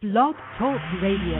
Blog Talk Radio.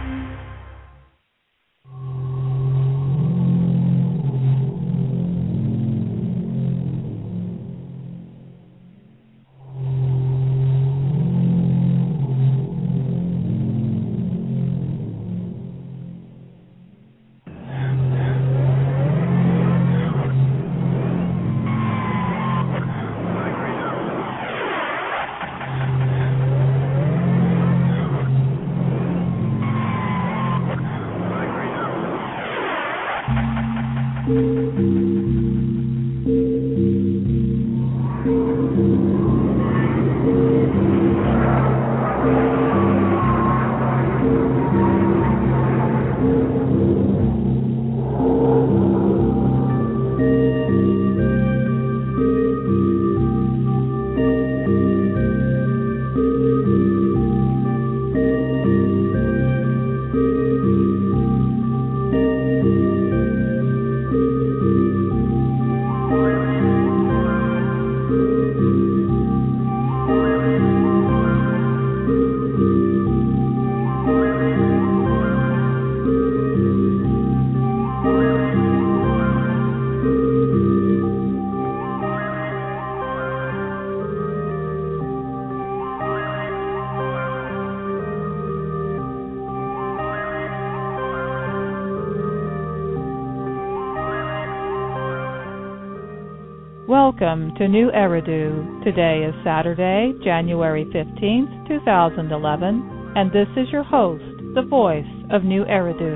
Welcome to New Eridu. Today is Saturday, January 15th, 2011, and this is your host, the voice of New Eridu.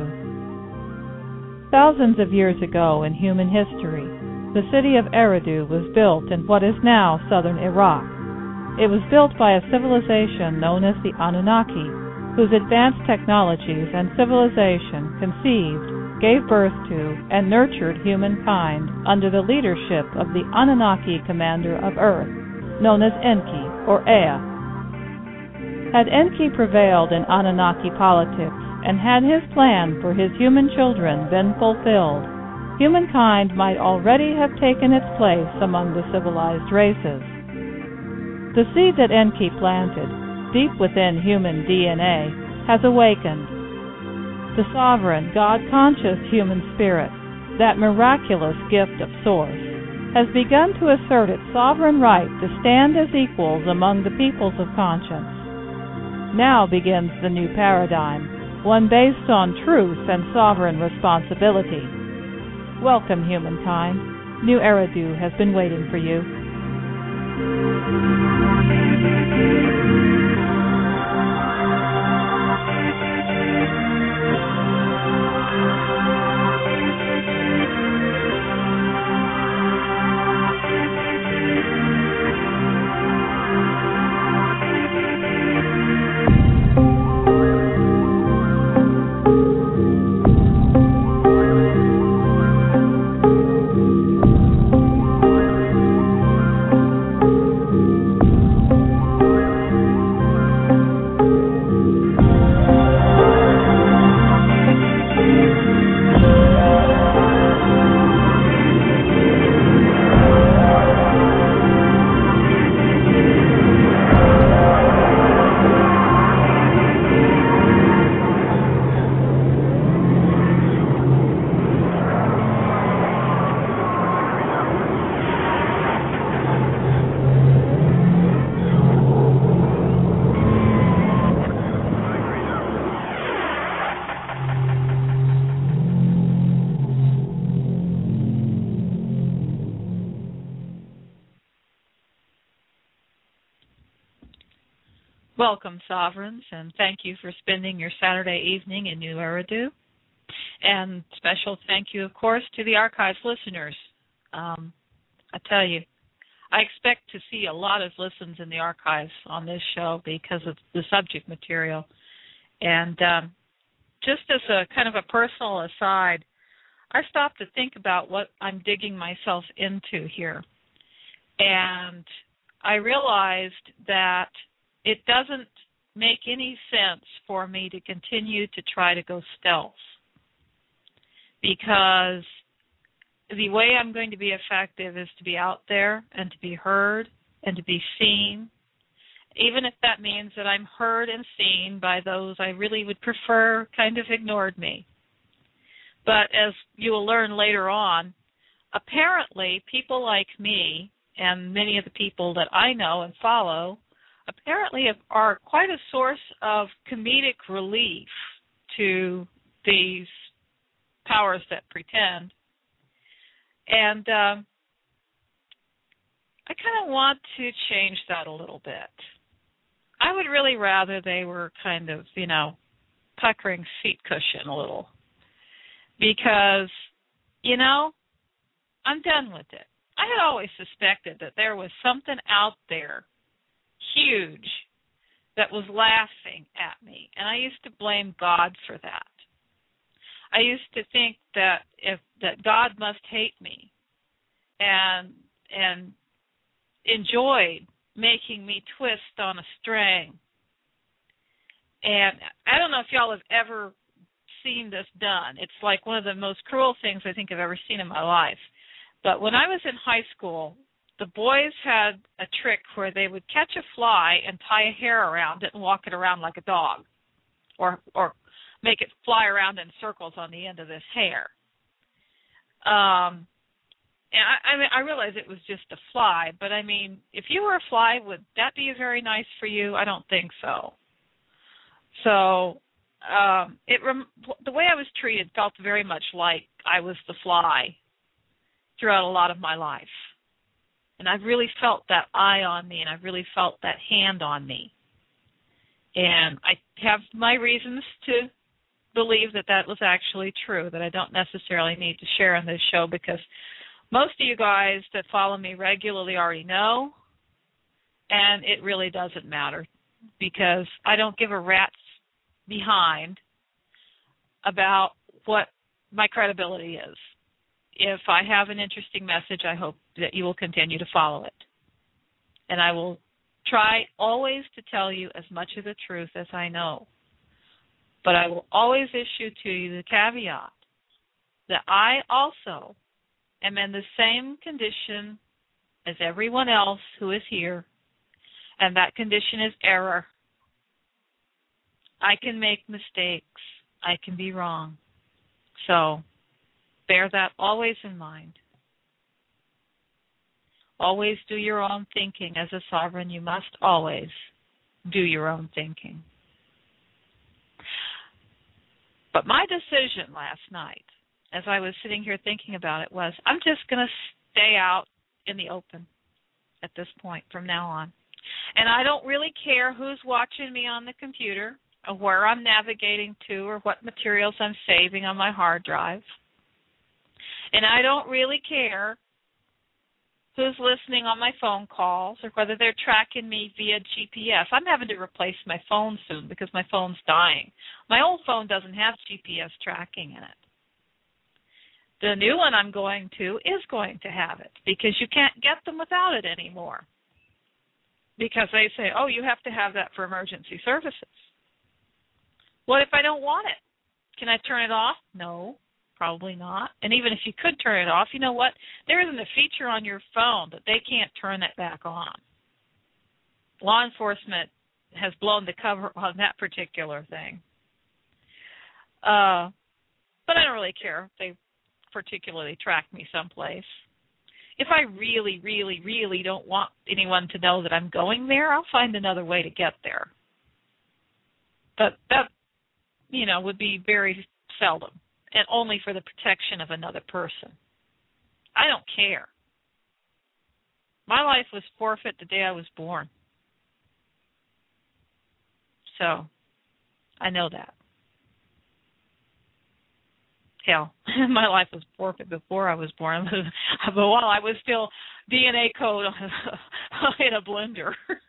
Thousands of years ago in human history, the city of Eridu was built in what is now southern Iraq. It was built by a civilization known as the Anunnaki, whose advanced technologies and civilization conceived, gave birth to, and nurtured humankind under the leadership of the Anunnaki commander of Earth, known as Enki, or Ea. Had Enki prevailed in Anunnaki politics, and had his plan for his human children been fulfilled, humankind might already have taken its place among the civilized races. The seed that Enki planted, deep within human DNA, has awakened. The sovereign, God-conscious human spirit, that miraculous gift of Source, has begun to assert its sovereign right to stand as equals among the peoples of conscience. Now begins the new paradigm, one based on truth and sovereign responsibility. Welcome, humankind. New Eridu has been waiting for you. Welcome, Sovereigns, and thank you for spending your Saturday evening in New Eridu. And special thank you, of course, to the Archives listeners. I tell you, I expect to see a lot of listens in the Archives on this show because of the subject material. And just as a kind of a personal aside, I stopped to think about what I'm digging myself into here. And I realized that it doesn't make any sense for me to continue to try to go stealth, because the way I'm going to be effective is to be out there and to be heard and to be seen even if that means that I'm heard and seen by those I really would prefer kind of ignored me. But as you will learn later on, apparently people like me and many of the people that I know and follow apparently are quite a source of comedic relief to these powers that pretend. And I kind of want to change that a little bit. I would really rather they were kind of, puckering seat cushion a little. Because, I'm done with it. I had always suspected that there was something out there huge that was laughing at me, and I used to blame God for that. I used to think that God must hate me and enjoyed making me twist on a string. And I don't know if y'all have ever seen this done. It's like one of the most cruel things I think I've ever seen in my life. But when I was in high school, the boys had a trick where they would catch a fly and tie a hair around it and walk it around like a dog, or make it fly around in circles on the end of this hair. And I realized it was just a fly, but I mean, if you were a fly, would that be very nice for you? I don't think so. So the way I was treated felt very much like I was the fly throughout a lot of my life. And I've really felt that eye on me, and I've really felt that hand on me. And I have my reasons to believe that that was actually true, that I don't necessarily need to share on this show, because most of you guys that follow me regularly already know, and it really doesn't matter, because I don't give a rat's behind about what my credibility is. If I have an interesting message, I hope that you will continue to follow it. And I will try always to tell you as much of the truth as I know. But I will always issue to you the caveat that I also am in the same condition as everyone else who is here, and that condition is error. I can make mistakes. I can be wrong. So bear that always in mind. Always do your own thinking. As a sovereign, you must always do your own thinking. But my decision last night, as I was sitting here thinking about it, was I'm just going to stay out in the open at this point from now on. And I don't really care who's watching me on the computer, or where I'm navigating to, or what materials I'm saving on my hard drive. And I don't really care who's listening on my phone calls, or whether they're tracking me via GPS. I'm having to replace my phone soon because my phone's dying. My old phone doesn't have GPS tracking in it. The new one I'm going to is going to have it, because you can't get them without it anymore. Because they say, oh, you have to have that for emergency services. What if I don't want it? Can I turn it off? No, probably not. And even if you could turn it off, you know what? There isn't a feature on your phone that they can't turn it back on. Law enforcement has blown the cover on that particular thing. But I don't really care if they particularly track me someplace. If I really, really, really don't want anyone to know that I'm going there, I'll find another way to get there. But that, would be very seldom, and only for the protection of another person. I don't care. My life was forfeit the day I was born. So, I know that. Hell, my life was forfeit before I was born, but while I was still DNA code in a blender.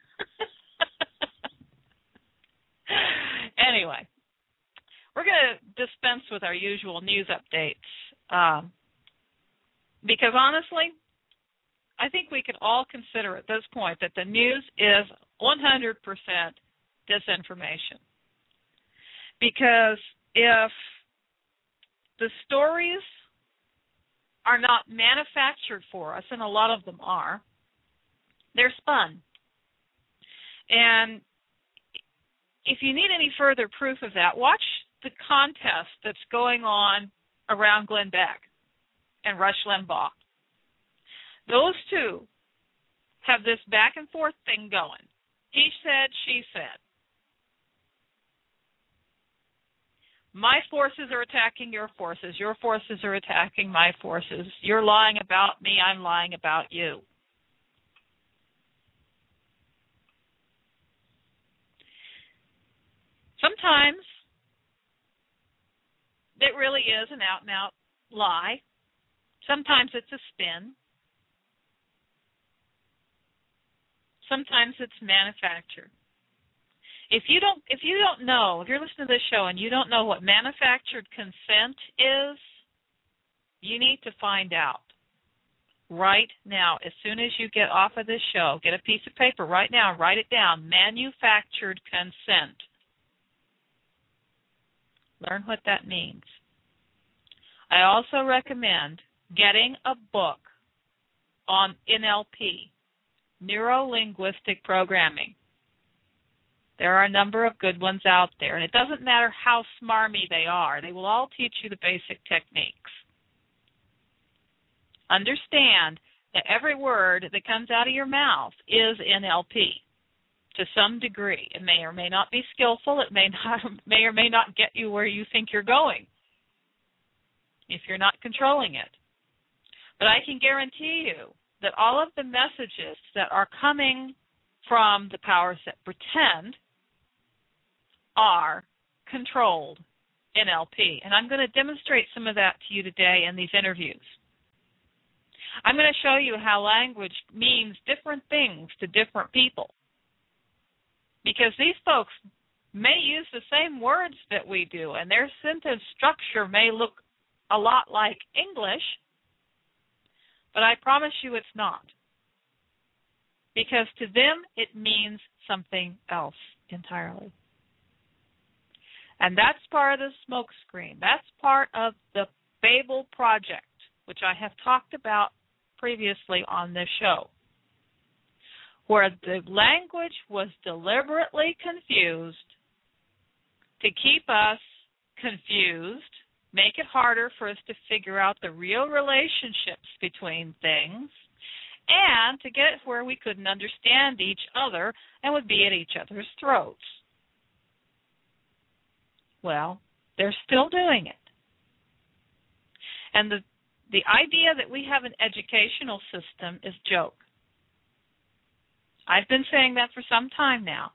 Anyway, we're going to dispense with our usual news updates because honestly, I think we can all consider at this point that the news is 100% disinformation. Because if the stories are not manufactured for us, and a lot of them are, they're spun. And if you need any further proof of that, watch the contest that's going on around Glenn Beck and Rush Limbaugh. Those two have this back and forth thing going. He said, she said. My forces are attacking your forces. Your forces are attacking my forces. You're lying about me. I'm lying about you. Sometimes it really is an out-and-out lie. Sometimes it's a spin. Sometimes it's manufactured. If you don't know, if you're listening to this show and you don't know what manufactured consent is, you need to find out right now. As soon as you get off of this show, get a piece of paper right now and write it down. Manufactured consent. Learn what that means. I also recommend getting a book on NLP, Neuro-Linguistic Programming. There are a number of good ones out there, and it doesn't matter how smarmy they are. They will all teach you the basic techniques. Understand that every word that comes out of your mouth is NLP to some degree. It may or may not be skillful. It may or may not get you where you think you're going if you're not controlling it. But I can guarantee you that all of the messages that are coming from the powers that pretend are controlled NLP. And I'm going to demonstrate some of that to you today in these interviews. I'm going to show you how language means different things to different people. Because these folks may use the same words that we do, and their sentence structure may look a lot like English, but I promise you it's not. Because to them, it means something else entirely. And that's part of the smokescreen. That's part of the Babel project, which I have talked about previously on this show, where the language was deliberately confused to keep us confused, make it harder for us to figure out the real relationships between things, and to get it where we couldn't understand each other and would be at each other's throats. Well, they're still doing it. And the idea that we have an educational system is a joke. I've been saying that for some time now.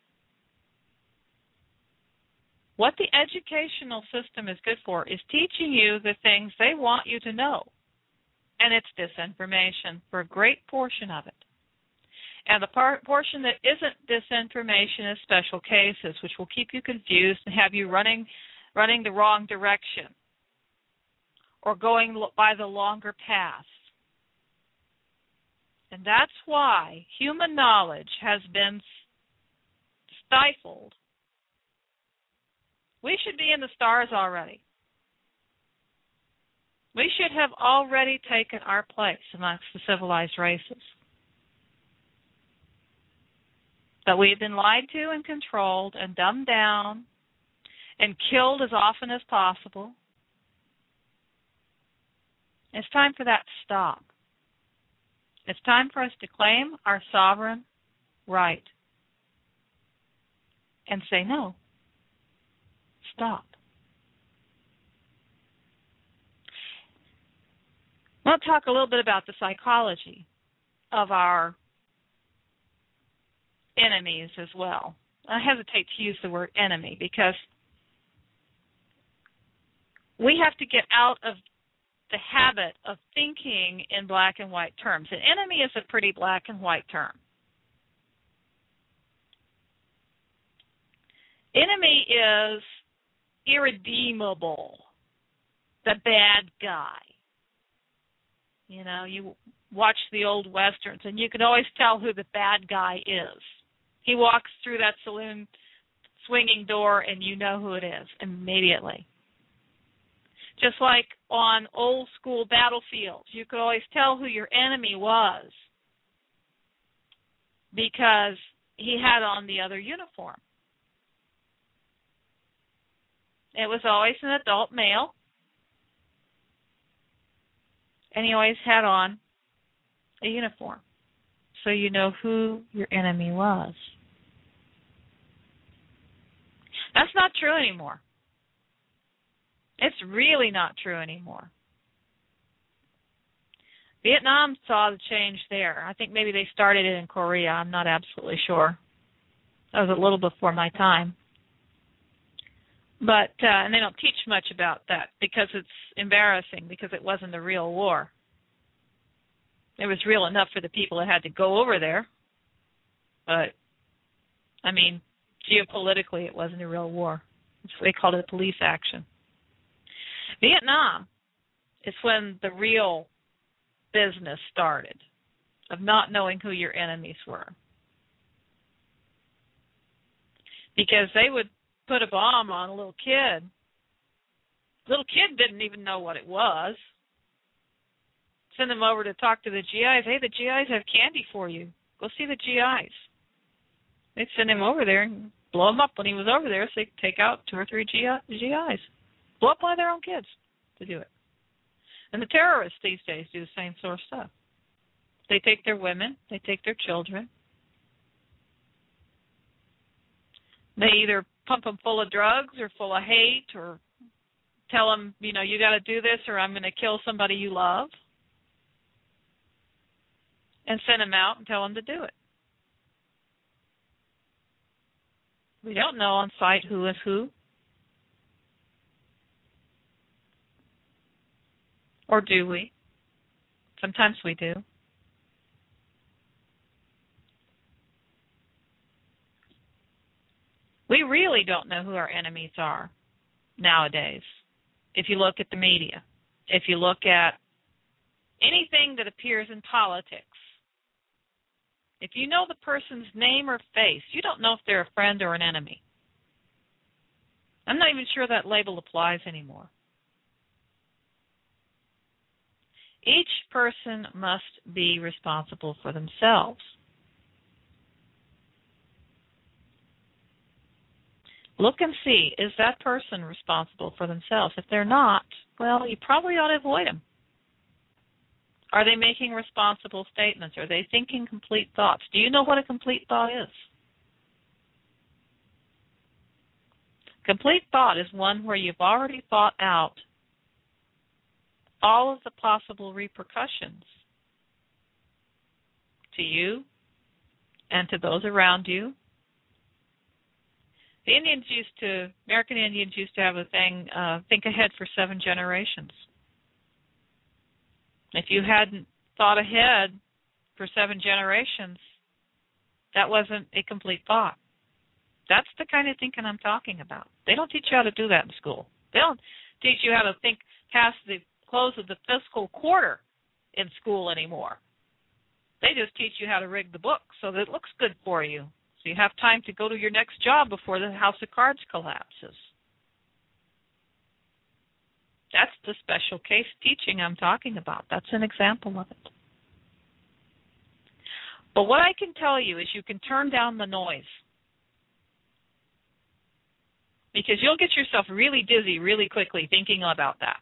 What the educational system is good for is teaching you the things they want you to know. And it's disinformation for a great portion of it. And the portion that isn't disinformation is special cases, which will keep you confused and have you running the wrong direction or going by the longer path. And that's why human knowledge has been stifled. We should be in the stars already. We should have already taken our place amongst the civilized races. But we've been lied to and controlled and dumbed down and killed as often as possible. It's time for that to stop. It's time for us to claim our sovereign right and say no. Stop. I want to talk a little bit about the psychology of our enemies as well. I hesitate to use the word enemy because we have to get out of the habit of thinking in black and white terms. An enemy is a pretty black and white term. Enemy is irredeemable, the bad guy. You know, you watch the old Westerns, and you can always tell who the bad guy is. He walks through that saloon swinging door, and you know who it is immediately. Just like on old school battlefields, you could always tell who your enemy was because he had on the other uniform. It was always an adult male, and he always had on a uniform, so you know who your enemy was. That's not true anymore. It's really not true anymore. Vietnam saw the change there. I think maybe they started it in Korea. I'm not absolutely sure. That was a little before my time. But and they don't teach much about that because it's embarrassing, because it wasn't a real war. It was real enough for the people that had to go over there. But, I mean, geopolitically, it wasn't a real war. They called it a police action. Vietnam is when the real business started of not knowing who your enemies were. Because they would put a bomb on a little kid. Little kid didn't even know what it was. Send them over to talk to the GIs. Hey, the GIs have candy for you. Go see the GIs. They'd send him over there and blow him up when he was over there, so they could take out 2 or 3 GIs. Blow up one of their own kids to do it. And the terrorists these days do the same sort of stuff. They take their women, they take their children. They either pump them full of drugs or full of hate, or tell them, you know, you got to do this or I'm going to kill somebody you love. And send them out and tell them to do it. We don't know on sight who is who. Or do we? Sometimes we do. We really don't know who our enemies are nowadays. If you look at the media, if you look at anything that appears in politics, if you know the person's name or face, you don't know if they're a friend or an enemy. I'm not even sure that label applies anymore. Each person must be responsible for themselves. Look and see, is that person responsible for themselves? If they're not, well, you probably ought to avoid them. Are they making responsible statements? Are they thinking complete thoughts? Do you know what a complete thought is? Complete thought is one where you've already thought out all of the possible repercussions to you and to those around you. The American Indians used to have a thing, think ahead for 7 generations. If you hadn't thought ahead for 7 generations, that wasn't a complete thought. That's the kind of thinking I'm talking about. They don't teach you how to do that in school. They don't teach you how to think past the close of the fiscal quarter in school anymore. They just teach you how to rig the book so that it looks good for you, so you have time to go to your next job before the house of cards collapses. That's the special case teaching I'm talking about. That's an example of it. But what I can tell you is you can turn down the noise, because you'll get yourself really dizzy really quickly thinking about that.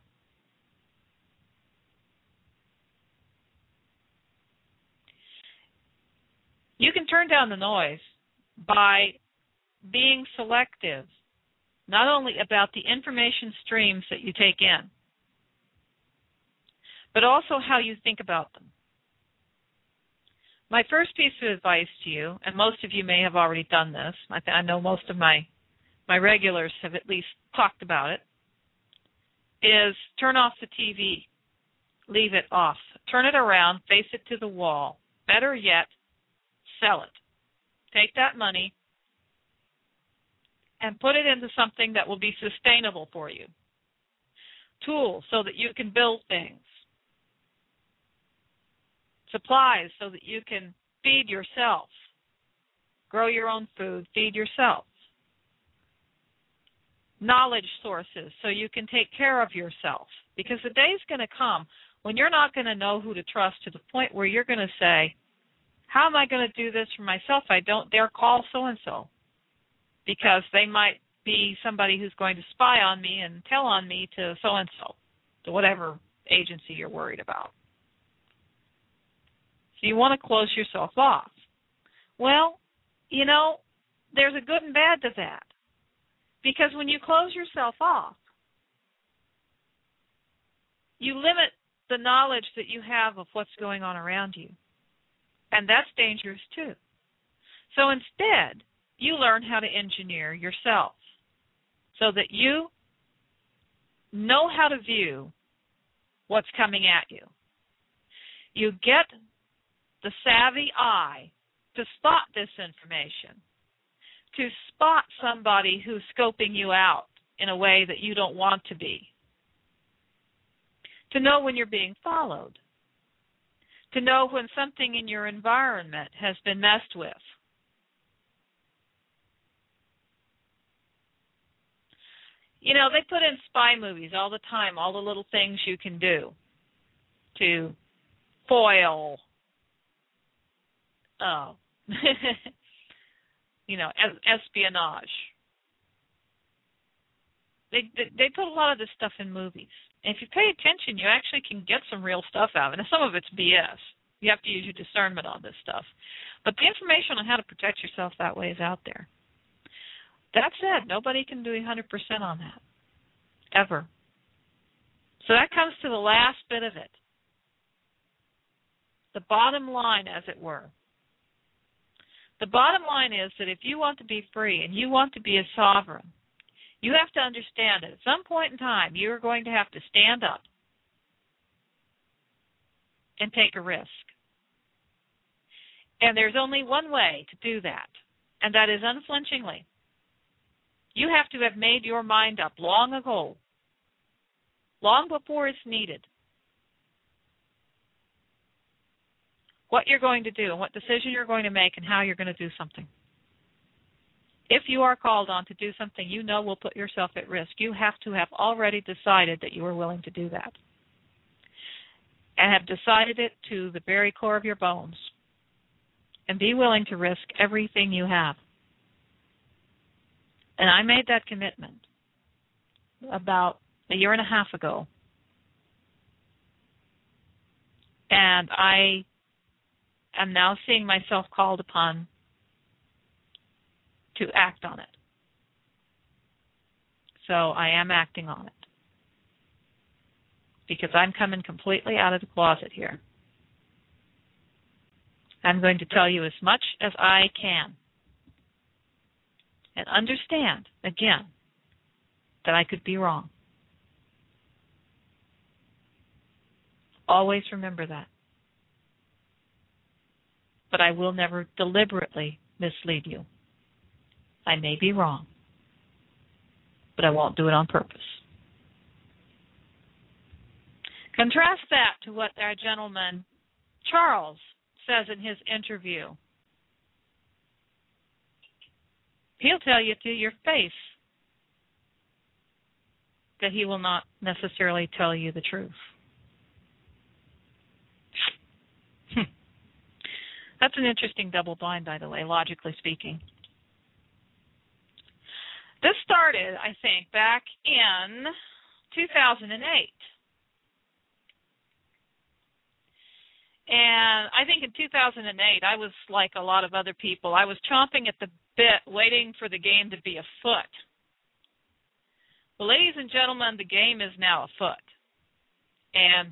You can turn down the noise by being selective, not only about the information streams that you take in, but also how you think about them. My first piece of advice to you, and most of you may have already done this, I know most of my regulars have at least talked about it, is turn off the TV. Leave it off. Turn it around, face it to the wall. Better yet, sell it. Take that money and put it into something that will be sustainable for you. Tools so that you can build things. Supplies so that you can feed yourself. Grow your own food, feed yourself. Knowledge sources so you can take care of yourself. Because the day's going to come when you're not going to know who to trust, to the point where you're going to say, how am I going to do this for myself? I don't dare call so-and-so because they might be somebody who's going to spy on me and tell on me to so-and-so, to whatever agency you're worried about. So you want to close yourself off. Well, you know, there's a good and bad to that. Because when you close yourself off, you limit the knowledge that you have of what's going on around you. And that's dangerous too. So instead, you learn how to engineer yourself so that you know how to view what's coming at you. You get the savvy eye to spot this information, to spot somebody who's scoping you out in a way that you don't want to be, to know when you're being followed, to know when something in your environment has been messed with. You know, they put in spy movies all the time, all the little things you can do to foil, espionage. They put a lot of this stuff in movies. And if you pay attention, you actually can get some real stuff out of it. And some of it's BS. You have to use your discernment on this stuff. But the information on how to protect yourself that way is out there. That said, nobody can do 100% on that, ever. So that comes to the last bit of it. The bottom line, as it were. The bottom line is that if you want to be free and you want to be a sovereign, you have to understand that at some point in time you're going to have to stand up and take a risk. And there's only one way to do that, and that is unflinchingly. You have to have made your mind up long ago, long before it's needed, what you're going to do and what decision you're going to make and how you're going to do something. If you are called on to do something you know will put yourself at risk, you have to have already decided that you are willing to do that and have decided it to the very core of your bones and be willing to risk everything you have. And I made that commitment about a year and a half ago. And I am now seeing myself called upon to act on it. So I am acting on it. Because I'm coming completely out of the closet here. I'm going to tell you as much as I can. And understand, again, that I could be wrong. Always remember that. But I will never deliberately mislead you. I may be wrong, but I won't do it on purpose. Contrast that to what our gentleman Charles says in his interview. He'll tell you to your face that he will not necessarily tell you the truth. That's an interesting double bind, by the way, logically speaking. This started, I think, back in 2008. And I think in 2008, I was like a lot of other people. I was chomping at the bit, waiting for the game to be afoot. Well, ladies and gentlemen, the game is now afoot. And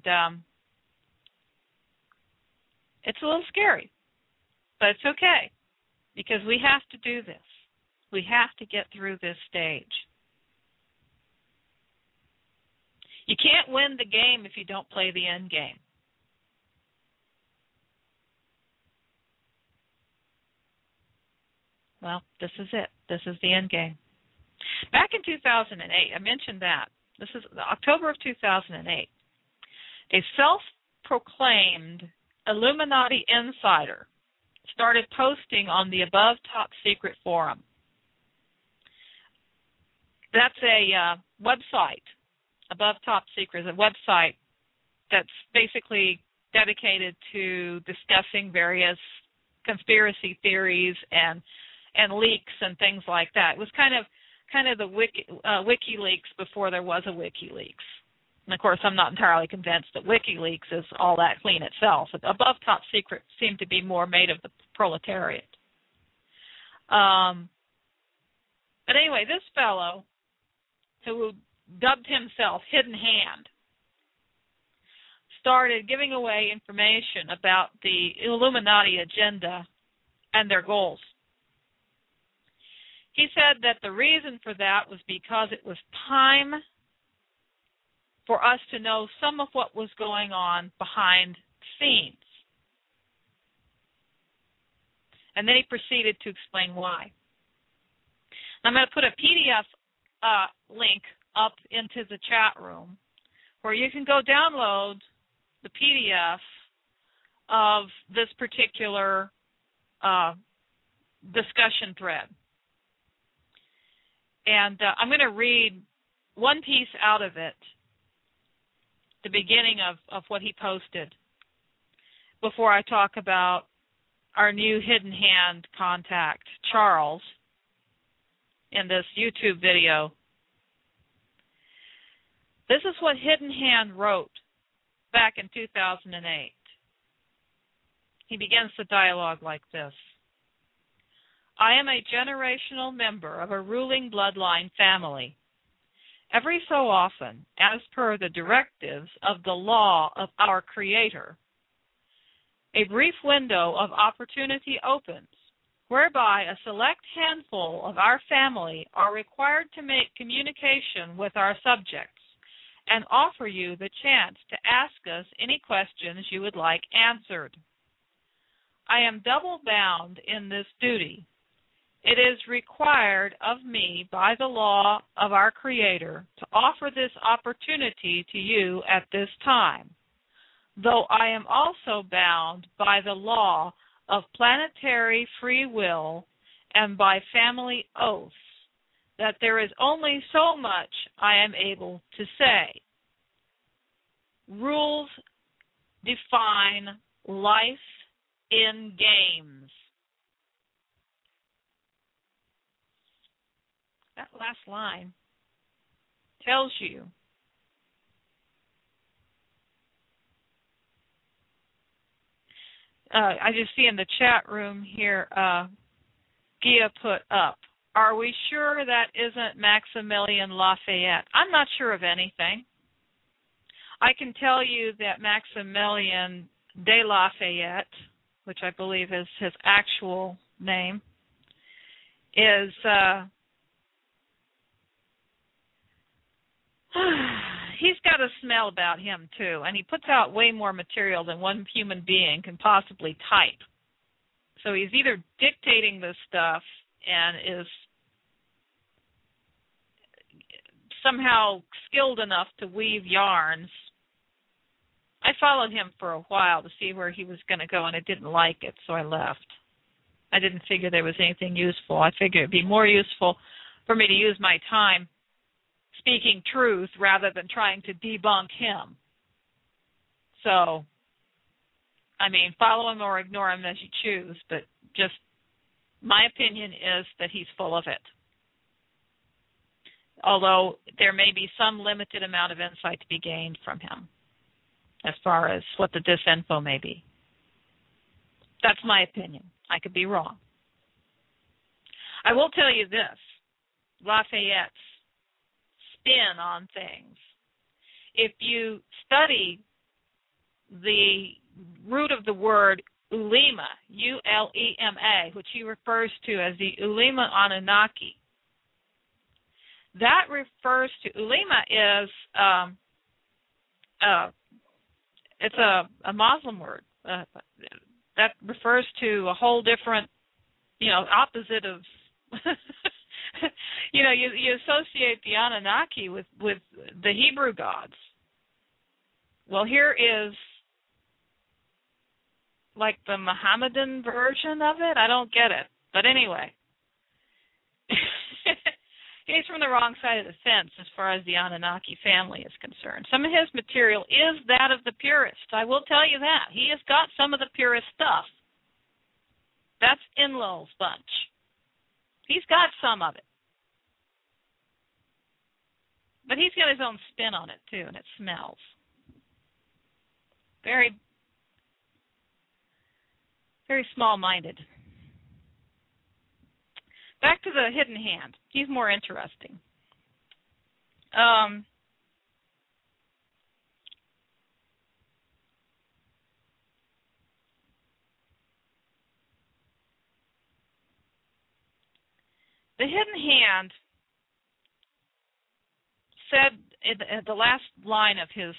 it's a little scary, but it's okay, because we have to do this. We have to get through this stage. You can't win the game if you don't play the end game. Well, this is it. This is the end game. Back in 2008, I mentioned that. This is October of 2008. A self-proclaimed Illuminati insider started posting on the Above Top Secret forum. That's a website. Above Top Secret is a website that's basically dedicated to discussing various conspiracy theories and leaks and things like that. It was kind of the WikiLeaks before there was a WikiLeaks. And of course, I'm not entirely convinced that WikiLeaks is all that clean itself. Above Top Secret seemed to be more made of the proletariat. But anyway, this fellow, who dubbed himself Hidden Hand, started giving away information about the Illuminati agenda and their goals. He said that the reason for that was because it was time for us to know some of what was going on behind the scenes. And then he proceeded to explain why. I'm going to put a PDF link up into the chat room where you can go download the PDF of this particular discussion thread. And I'm going to read one piece out of it, the beginning of what he posted, before I talk about our new Hidden Hand contact, Charles, in this YouTube video. This is what Hidden Hand wrote back in 2008. He begins the dialogue like this. I am a generational member of a ruling bloodline family. Every so often, as per the directives of the law of our Creator, a brief window of opportunity opens whereby a select handful of our family are required to make communication with our subjects and offer you the chance to ask us any questions you would like answered. I am double bound in this duty. It is required of me by the law of our Creator to offer this opportunity to you at this time, though I am also bound by the law of planetary free will and by family oaths that there is only so much I am able to say. Rules define life in games. That last line tells you I just see in the chat room here, Gia put up, are we sure that isn't Maximilian Lafayette? I'm not sure of anything. I can tell you that Maximilian de Lafayette, which I believe is his actual name, is he's got a smell about him, too, and he puts out way more material than one human being can possibly type. So he's either dictating this stuff and is somehow skilled enough to weave yarns. I followed him for a while to see where he was going to go, and I didn't like it, so I left. I didn't figure there was anything useful. I figured it would be more useful for me to use my time speaking truth rather than trying to debunk him. So, I mean, follow him or ignore him as you choose, but just my opinion is that he's full of it. Although there may be some limited amount of insight to be gained from him as far as what the disinfo may be. That's my opinion. I could be wrong. I will tell you this, Lafayette's spin on things. If you study the root of the word Ulema, U-L-E-M-A, which he refers to as the Ulema Anunnaki, that refers to, Ulema is, it's a Muslim word. That refers to a whole different, opposite of, you associate the Anunnaki with the Hebrew gods. Well, here is like the Mohammedan version of it. I don't get it. But anyway, he's from the wrong side of the fence as far as the Anunnaki family is concerned. Some of his material is that of the purist. I will tell you that. He has got some of the purist stuff. That's Enlil's bunch. He's got some of it. But he's got his own spin on it, too, and it smells. Very, very small-minded. Back to the hidden hand. He's more interesting. The hidden hand said at the last line of his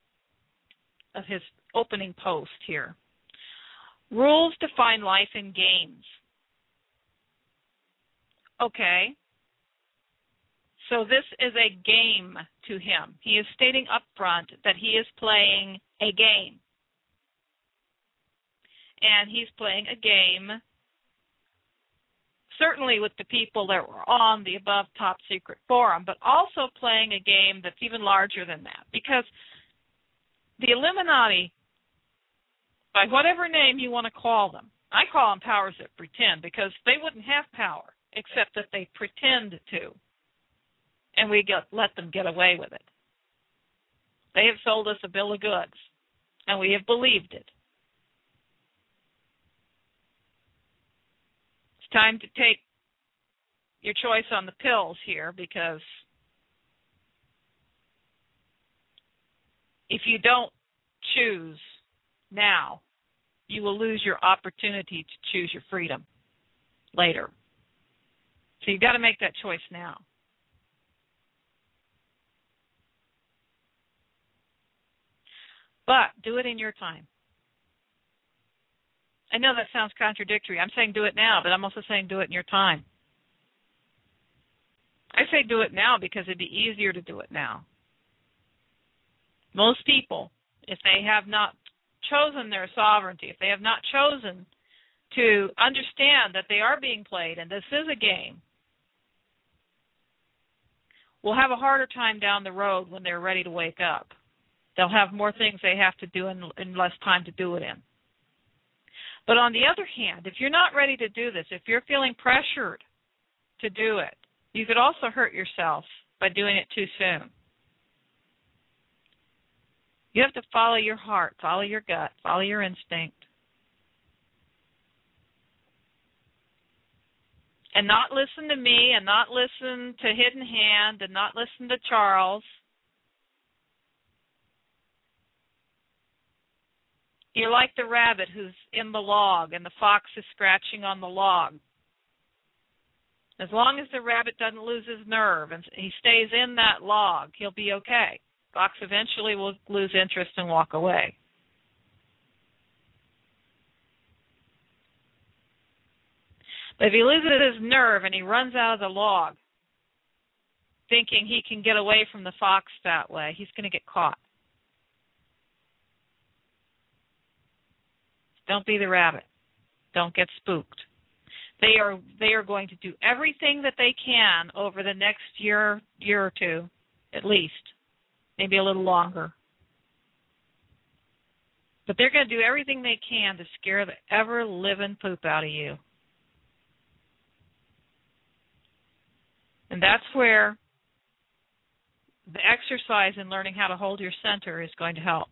opening post here, rules define life in games. Okay. So this is a game to him. He is stating up front that he is playing a game. And he's playing a game certainly with the people that were on the above top secret forum, but also playing a game that's even larger than that. Because the Illuminati, by whatever name you want to call them, I call them powers that pretend, because they wouldn't have power except that they pretend to. And we let them get away with it. They have sold us a bill of goods, and we have believed it. It's time to take your choice on the pills here, because if you don't choose now, you will lose your opportunity to choose your freedom later. So you've got to make that choice now. But do it in your time. I know that sounds contradictory. I'm saying do it now, but I'm also saying do it in your time. I say do it now because it'd be easier to do it now. Most people, if they have not chosen their sovereignty, if they have not chosen to understand that they are being played and this is a game, will have a harder time down the road when they're ready to wake up. They'll have more things they have to do and less time to do it in. But on the other hand, if you're not ready to do this, if you're feeling pressured to do it, you could also hurt yourself by doing it too soon. You have to follow your heart, follow your gut, follow your instinct. And not listen to me, and not listen to Hidden Hand, and not listen to Charles. You're like the rabbit who's in the log, and the fox is scratching on the log. As long as the rabbit doesn't lose his nerve and he stays in that log, he'll be okay. Fox eventually will lose interest and walk away. But if he loses his nerve and he runs out of the log, thinking he can get away from the fox that way, he's going to get caught. Don't be the rabbit. Don't get spooked. They are going to do everything that they can over the next year or two, at least, maybe a little longer. But they're going to do everything they can to scare the ever-living poop out of you. And that's where the exercise in learning how to hold your center is going to help.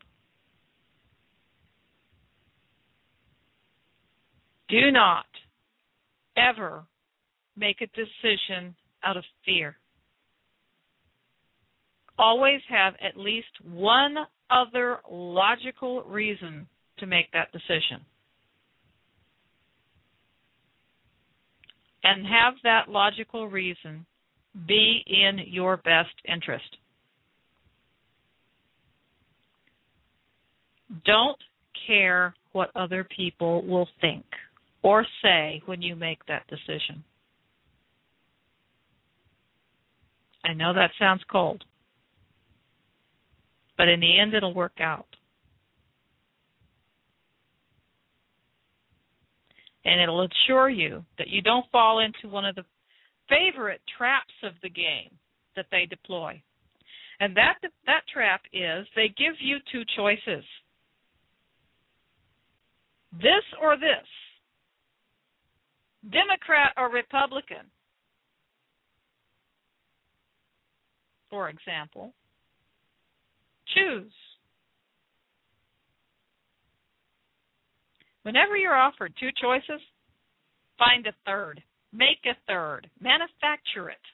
Do not ever make a decision out of fear. Always have at least one other logical reason to make that decision. And have that logical reason be in your best interest. Don't care what other people will think or say when you make that decision. I know that sounds cold, but in the end it'll work out. And it'll assure you that you don't fall into one of the favorite traps of the game that they deploy. And that trap is they give you two choices. This or this. Democrat or Republican, for example. Choose. Whenever you're offered two choices, find a third. Make a third. Manufacture it.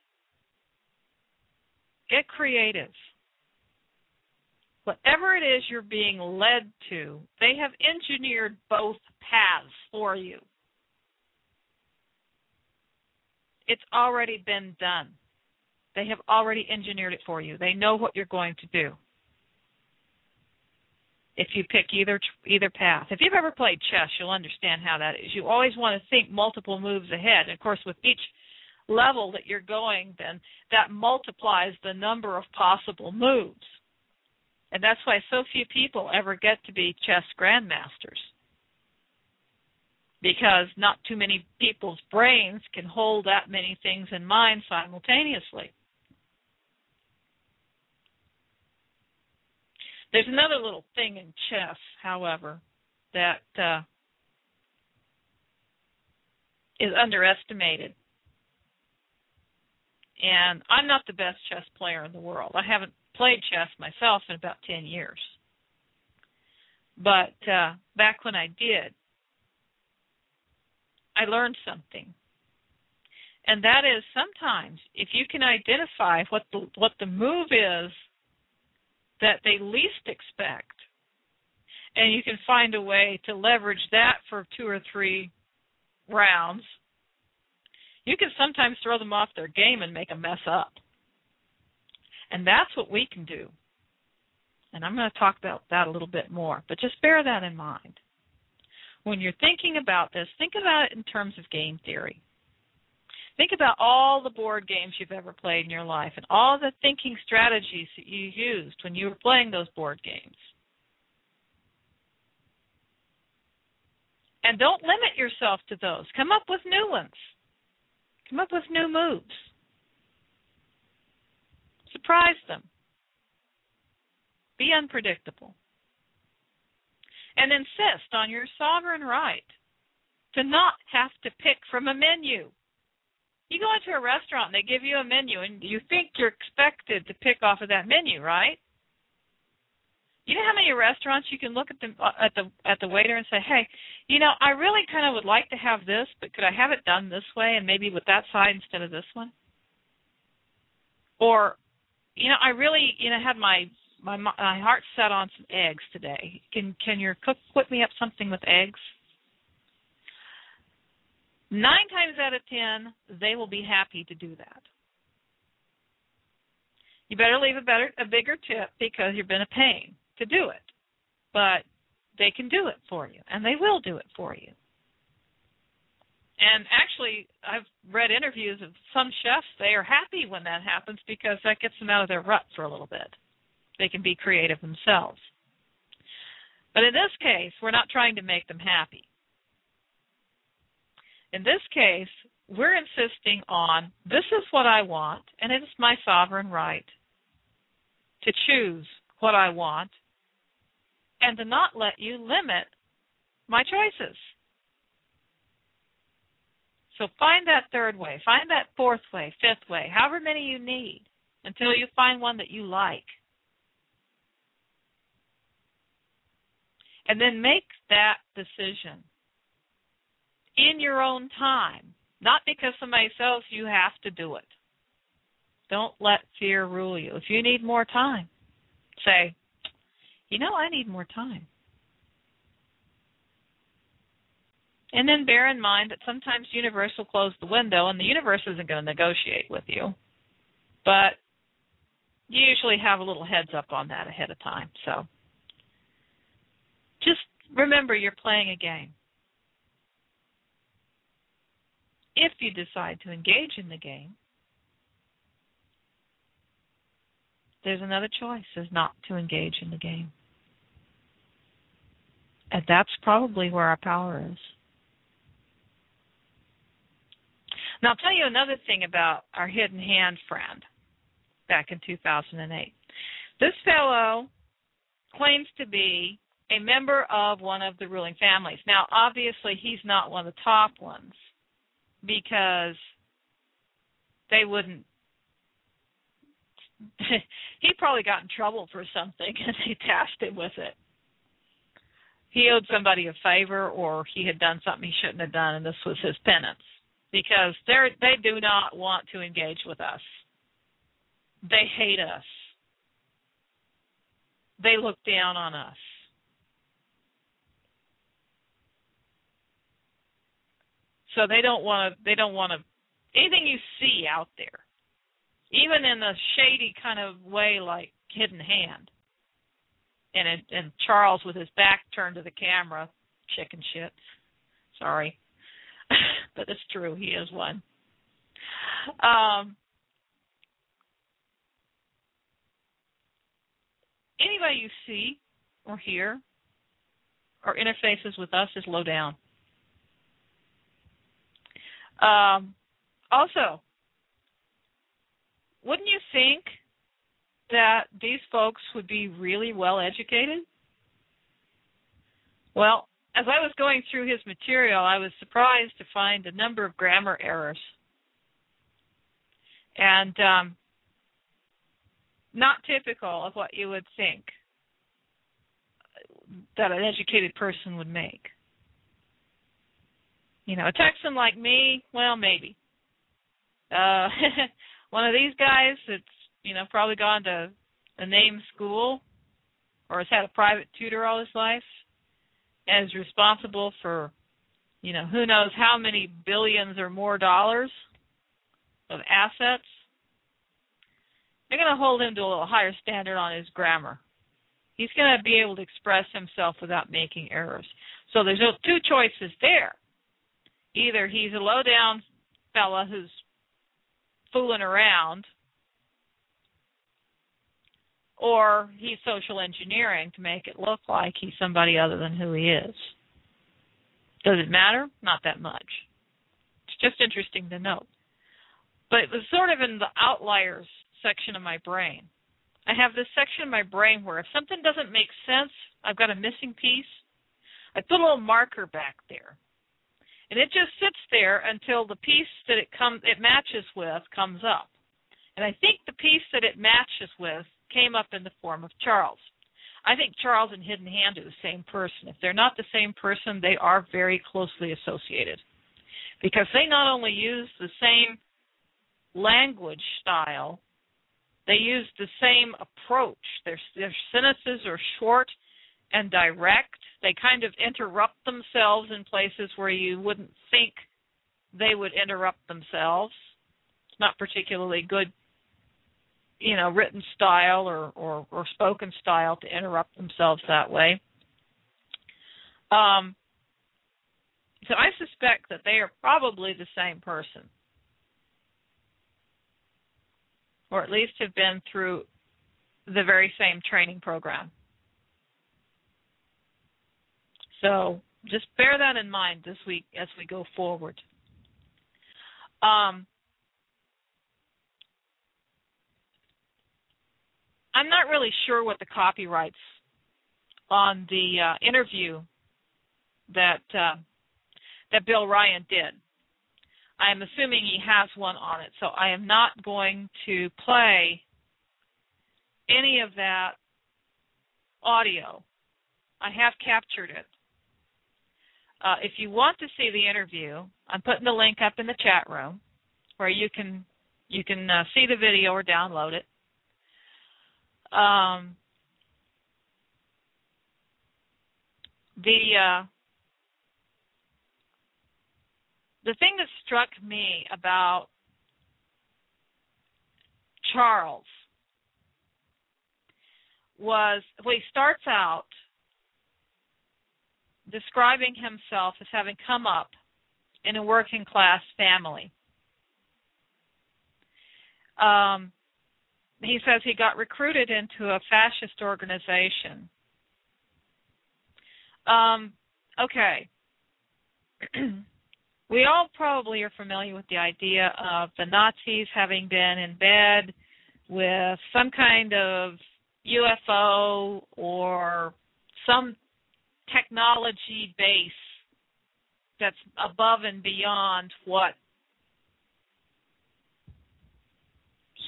Get creative. Whatever it is you're being led to, they have engineered both paths for you. It's already been done. They have already engineered it for you. They know what you're going to do if you pick either path. If you've ever played chess, you'll understand how that is. You always want to think multiple moves ahead. And, of course, with each level that you're going, then that multiplies the number of possible moves. And that's why so few people ever get to be chess grandmasters, because not too many people's brains can hold that many things in mind simultaneously. There's another little thing in chess, however, that is underestimated. And I'm not the best chess player in the world. I haven't played chess myself in about 10 years. But back when I did, I learned something. And that is, sometimes if you can identify what the move is that they least expect, and you can find a way to leverage that for 2 or 3 rounds, you can sometimes throw them off their game and make them mess up. And that's what we can do. And I'm going to talk about that a little bit more, but just bear that in mind. When you're thinking about this, think about it in terms of game theory. Think about all the board games you've ever played in your life and all the thinking strategies that you used when you were playing those board games. And don't limit yourself to those. Come up with new ones. Come up with new moves. Surprise them. Be unpredictable. And insist on your sovereign right to not have to pick from a menu. You go into a restaurant and they give you a menu and you think you're expected to pick off of that menu, right? You know how many restaurants you can look at the waiter and say, hey, I really kind of would like to have this, but could I have it done this way and maybe with that side instead of this one? Or, I really, had my heart set on some eggs today. Can your cook whip me up something with eggs? 9 times out of 10, they will be happy to do that. You better leave a bigger tip because you've been a pain to do it. But they can do it for you, and they will do it for you. And actually, I've read interviews of some chefs. They are happy when that happens because that gets them out of their rut for a little bit. They can be creative themselves. But in this case, we're not trying to make them happy. In this case, we're insisting on, this is what I want, and it is my sovereign right to choose what I want and to not let you limit my choices. So find that third way, find that fourth way, fifth way, however many you need, until you find one that you like. And then make that decision in your own time, not because somebody tells you have to do it. Don't let fear rule you. If you need more time, say, I need more time. And then bear in mind that sometimes the universe will close the window, and the universe isn't going to negotiate with you. But you usually have a little heads up on that ahead of time. So just remember you're playing a game. If you decide to engage in the game, there's another choice, is not to engage in the game. And that's probably where our power is. Now, I'll tell you another thing about our hidden hand friend back in 2008. This fellow claims to be a member of one of the ruling families. Now, obviously, he's not one of the top ones. because they wouldn't. He probably got in trouble for something, and they tasked him with it. He owed somebody a favor, or he had done something he shouldn't have done, and this was his penance. Because they do not want to engage with us. They hate us. They look down on us. So they don't want to. Anything you see out there, even in a shady kind of way like Hidden Hand, and Charles with his back turned to the camera, chicken shit. Sorry. But it's true, he is one. Anybody you see or hear or interfaces with us is low down. Also, wouldn't you think that these folks would be really well educated? Well, as I was going through his material, I was surprised to find a number of grammar errors. And not typical of what you would think that an educated person would make. You know, a Texan like me, well, maybe. One of these guys that's, probably gone to a named school or has had a private tutor all his life and is responsible for, who knows how many billions or more dollars of assets, they're going to hold him to a little higher standard on his grammar. He's going to be able to express himself without making errors. So there's two choices there. Either he's a low-down fella who's fooling around, or he's social engineering to make it look like he's somebody other than who he is. Does it matter? Not that much. It's just interesting to note. But it was sort of in the outliers section of my brain. I have this section of my brain where if something doesn't make sense, I've got a missing piece, I put a little marker back there. And it just sits there until the piece that it matches with comes up. And I think the piece that it matches with came up in the form of Charles. I think Charles and Hidden Hand are the same person. If they're not the same person, they are very closely associated. Because they not only use the same language style, they use the same approach. Their sentences are short and direct. They kind of interrupt themselves in places where you wouldn't think they would interrupt themselves. It's not particularly good, written style or spoken style to interrupt themselves that way. So I suspect that they are probably the same person, or at least have been through the very same training program. So just bear that in mind this week as we go forward. I'm not really sure what the copyrights on the interview that Bill Ryan did. I am assuming he has one on it, so I am not going to play any of that audio. I have captured it. If you want to see the interview, I'm putting the link up in the chat room where you can see the video or download it. The thing that struck me about Charles was, he starts out describing himself as having come up in a working class family. He says he got recruited into a fascist organization. Okay. We all probably are familiar with the idea of the Nazis having been in bed with some kind of UFO or some technology base that's above and beyond what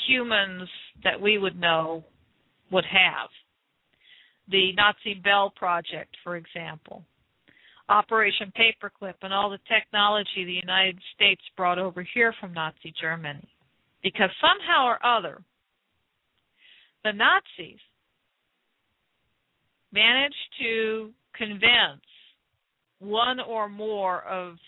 humans that we would know would have. The Nazi Bell Project, for example, Operation Paperclip, and all the technology the United States brought over here from Nazi Germany. Because somehow or other, the Nazis managed to convince one or more of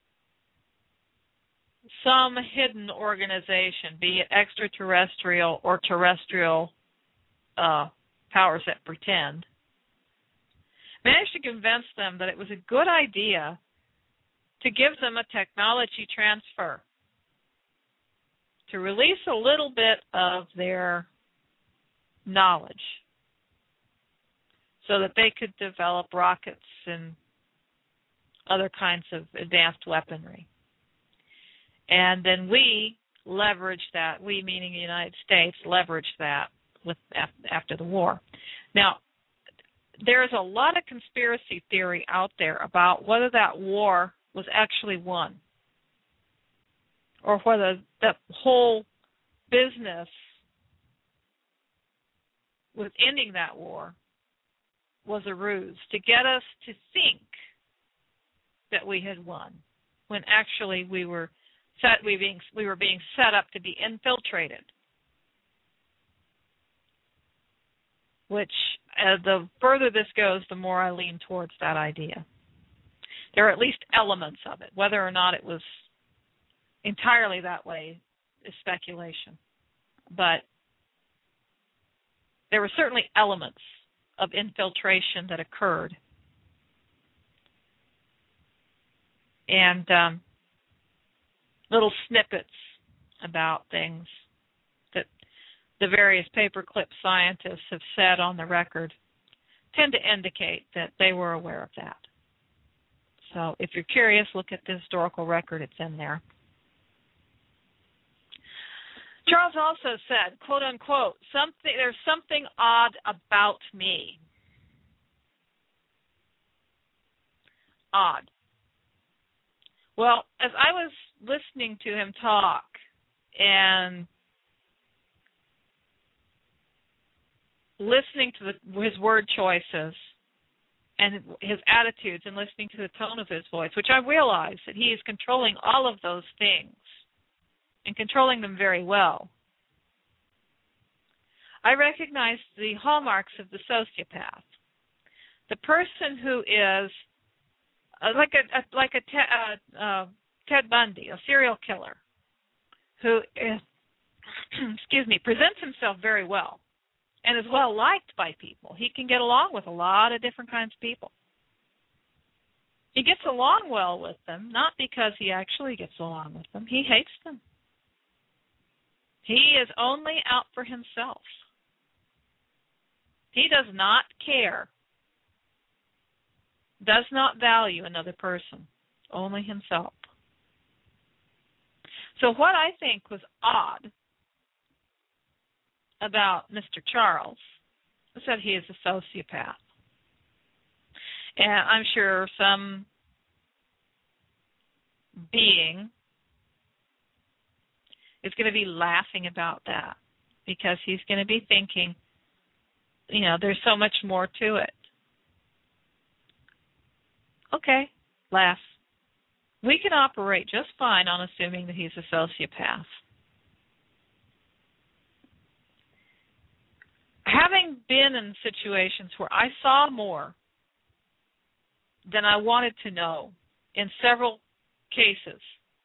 some hidden organization, be it extraterrestrial or terrestrial powers that pretend, managed to convince them that it was a good idea to give them a technology transfer, to release a little bit of their knowledge so that they could develop rockets and other kinds of advanced weaponry. And then we leveraged that, we meaning the United States, leveraged that after the war. Now, there's a lot of conspiracy theory out there about whether that war was actually won, or whether the whole business with ending that war was a ruse to get us to think that we had won, when actually we were being set up to be infiltrated. Which, the further this goes, the more I lean towards that idea. There are at least elements of it. Whether or not it was entirely that way is speculation. But there were certainly elements of infiltration that occurred. And little snippets about things that the various paperclip scientists have said on the record tend to indicate that they were aware of that. So if you're curious, look at the historical record. It's in there. Charles also said, quote unquote, there's something odd about me. Odd. Well, as I was listening to him talk and listening to his word choices and his attitudes and listening to the tone of his voice, which I realize that he is controlling all of those things and controlling them very well, I recognize the hallmarks of the sociopath. The person who is like a Ted Bundy, a serial killer, who is, presents himself very well and is well liked by people. He can get along with a lot of different kinds of people. He gets along well with them, not because he actually gets along with them. He hates them. He is only out for himself. He does not care, does not value another person, only himself. So what I think was odd about Mr. Charles is that he is a sociopath. And I'm sure some being is going to be laughing about that, because he's going to be thinking, there's so much more to it. Okay, laugh. We can operate just fine on assuming that he's a sociopath. Having been in situations where I saw more than I wanted to know in several cases,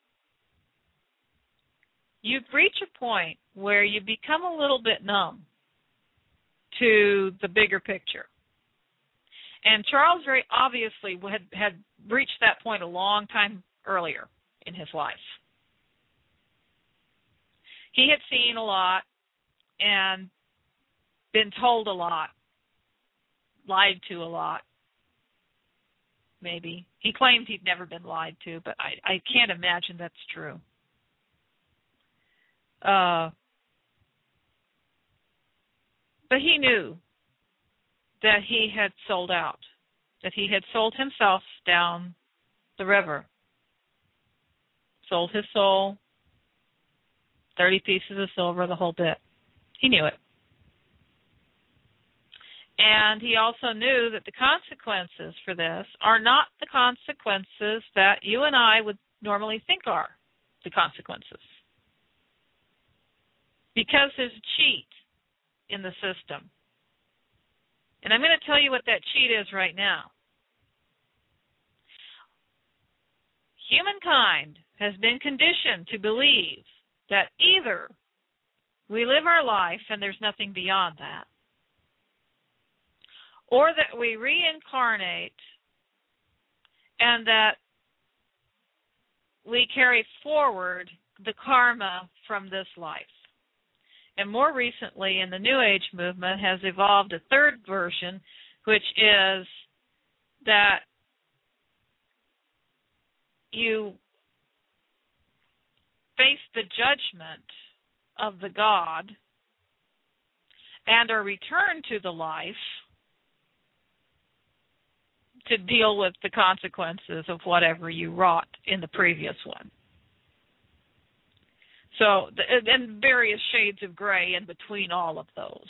you reach a point where you become a little bit numb to the bigger picture. And Charles very obviously had reached that point a long time earlier in his life. He had seen a lot and been told a lot, lied to a lot, maybe. He claimed he'd never been lied to, but I can't imagine that's true. But he knew that he had sold out, that he had sold himself down the river, sold his soul 30 pieces of silver, the whole bit. He knew it. And he also knew that the consequences for this are not the consequences that you and I would normally think are the consequences. Because there's a cheat in the system. And I'm going to tell you what that cheat is right now. Humankind has been conditioned to believe that either we live our life and there's nothing beyond that, or that we reincarnate and that we carry forward the karma from this life. And more recently, in the New Age movement, has evolved a third version, which is that you face the judgment of the God and are returned to the life to deal with the consequences of whatever you wrought in the previous one. So, and various shades of gray in between all of those.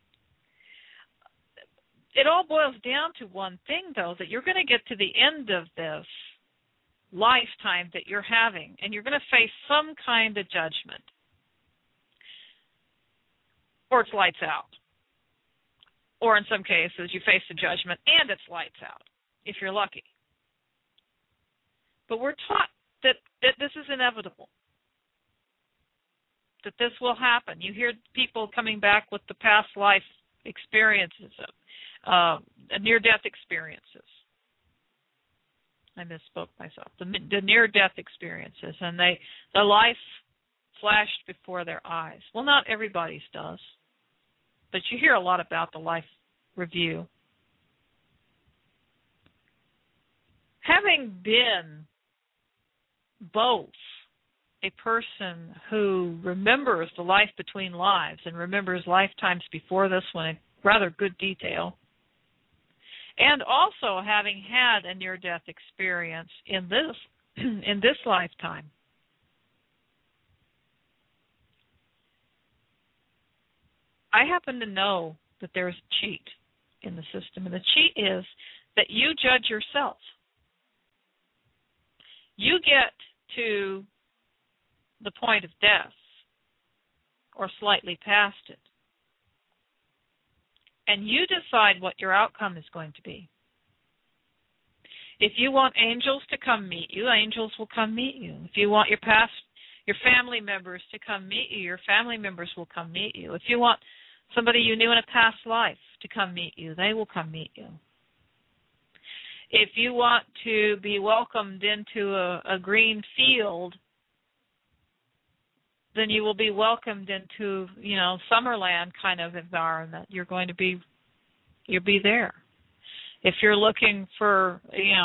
It all boils down to one thing, though, that you're going to get to the end of this lifetime that you're having, and you're going to face some kind of judgment. Or it's lights out. Or in some cases, you face the judgment and it's lights out, if you're lucky. But we're taught that this is inevitable, that this will happen. You hear people coming back with the past life experiences, near-death experiences. I misspoke myself. The near-death experiences, and the life flashed before their eyes. Well, not everybody's does, but you hear a lot about the life review. Having been both a person who remembers the life between lives and remembers lifetimes before this one in rather good detail, and also having had a near-death experience in this lifetime, I happen to know that there's a cheat in the system, and the cheat is that you judge yourself. You get to the point of death, or slightly past it, and you decide what your outcome is going to be. If you want angels to come meet you, angels will come meet you. If you want your family members to come meet you, your family members will come meet you. If you want somebody you knew in a past life to come meet you, they will come meet you. If you want to be welcomed into a green field, then you will be welcomed into, Summerland kind of environment. You'll be there. If you're looking for,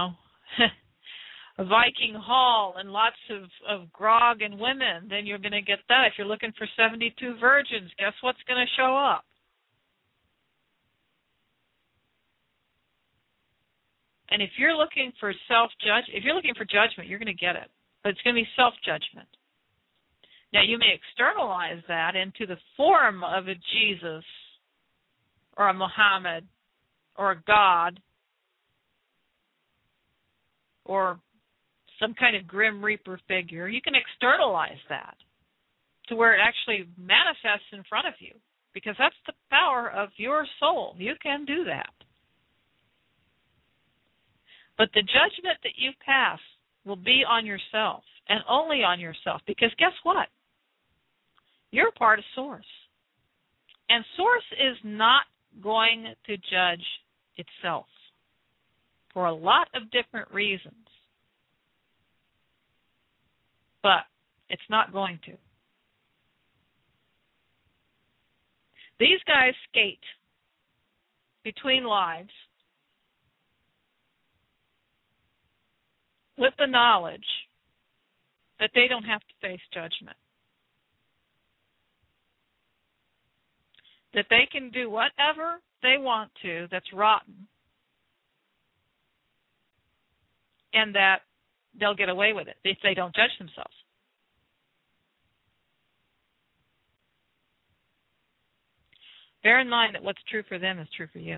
a Viking hall and lots of grog and women, then you're going to get that. If you're looking for 72 virgins, guess what's going to show up? And if you're looking for judgment, you're going to get it. But it's going to be self-judgment. Now, you may externalize that into the form of a Jesus or a Muhammad or a God or some kind of grim reaper figure. You can externalize that to where it actually manifests in front of you, because that's the power of your soul. You can do that. But the judgment that you pass will be on yourself, and only on yourself, because guess what? You're a part of Source. And Source is not going to judge itself for a lot of different reasons. But it's not going to. These guys skate between lives with the knowledge that they don't have to face judgment. That they can do whatever they want to that's rotten, and that they'll get away with it if they don't judge themselves. Bear in mind that what's true for them is true for you.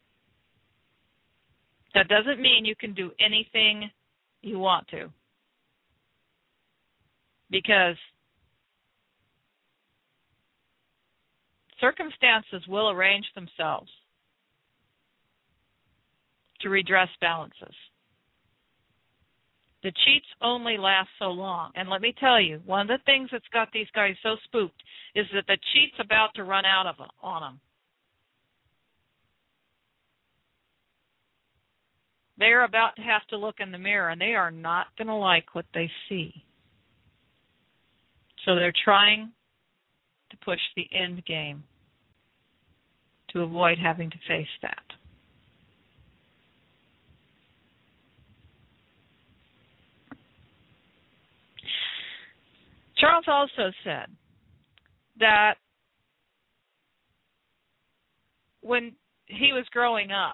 That doesn't mean you can do anything you want to, because circumstances will arrange themselves to redress balances. The cheats only last so long. And let me tell you, one of the things that's got these guys so spooked is that the cheat's about to run out on them. They're about to have to look in the mirror, and they are not going to like what they see. So they're trying to push the end game to avoid having to face that. Charles also said that when he was growing up,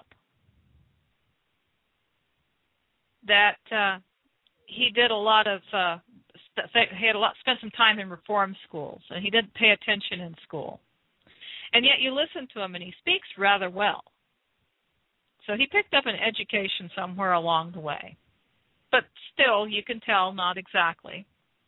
that he did a lot of spent some time in reform schools, and he didn't pay attention in school. And yet you listen to him, and he speaks rather well. So he picked up an education somewhere along the way. But still, you can tell not exactly.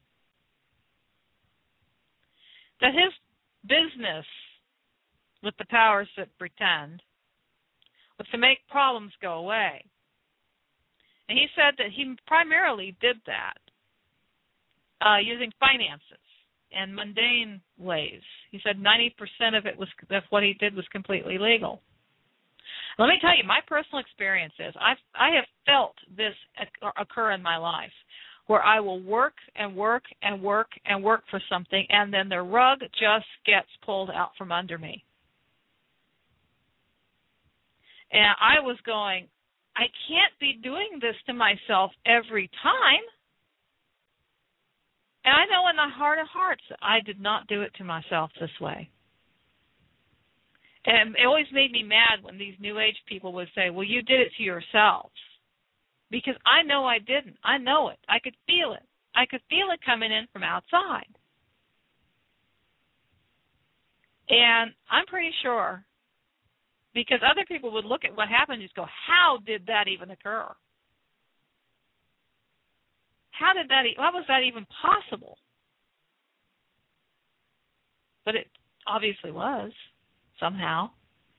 That his business with the powers that pretend was to make problems go away. And he said that he primarily did that using finances and mundane ways. He said 90% of what he did was completely legal. Let me tell you, my personal experience is I have felt this occur in my life, where I will work and work and work and work for something, and then the rug just gets pulled out from under me. And I was going, I can't be doing this to myself every time. And I know in the heart of hearts that I did not do it to myself this way. And it always made me mad when these New Age people would say, well, you did it to yourselves. Because I know I didn't. I know it. I could feel it. I could feel it coming in from outside. And I'm pretty sure, because other people would look at what happened and just go, how did that even occur? How was that even possible? But it obviously was, somehow.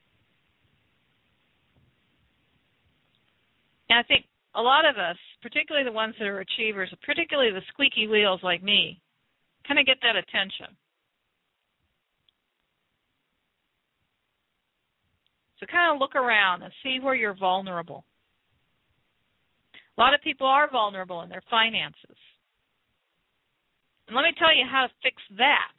And I think a lot of us, particularly the ones that are achievers, particularly the squeaky wheels like me, kind of get that attention. So kind of look around and see where you're vulnerable. A lot of people are vulnerable in their finances. And let me tell you how to fix that.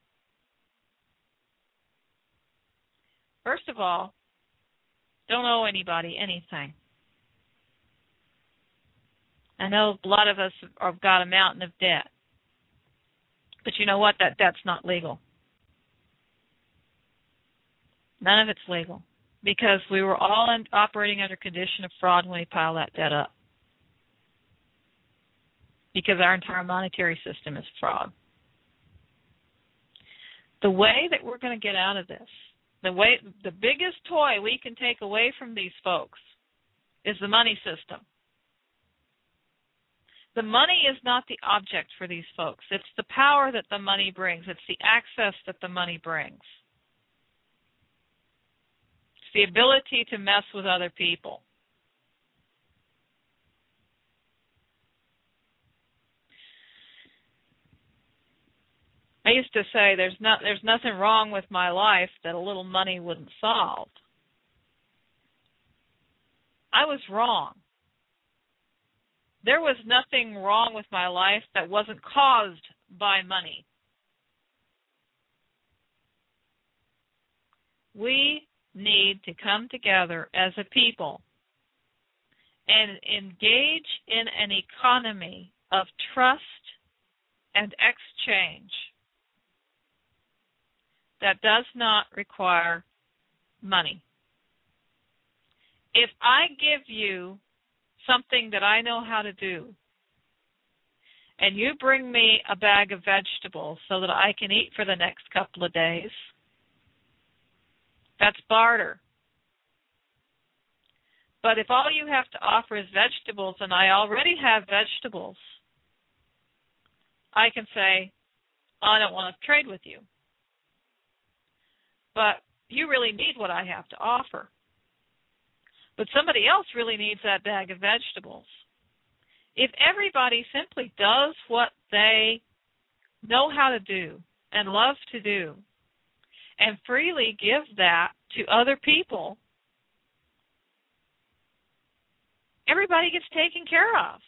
First of all, don't owe anybody anything. I know a lot of us have got a mountain of debt. But you know what? That debt's not legal. None of it's legal. Because we were all operating under condition of fraud when we piled that debt up. Because our entire monetary system is fraud. The way that we're going to get out of this, the biggest toy we can take away from these folks is the money system. The money is not the object for these folks. It's the power that the money brings. It's the access that the money brings. It's the ability to mess with other people. I used to say there's nothing wrong with my life that a little money wouldn't solve. I was wrong. There was nothing wrong with my life that wasn't caused by money. We need to come together as a people and engage in an economy of trust and exchange that does not require money. If I give you something that I know how to do, and you bring me a bag of vegetables so that I can eat for the next couple of days, That's barter. But if all you have to offer is vegetables, and I already have vegetables, I can say, I don't want to trade with you. But you really need what I have to offer. But somebody else really needs that bag of vegetables. If everybody simply does what they know how to do and love to do, and freely give that to other people, everybody gets taken care of.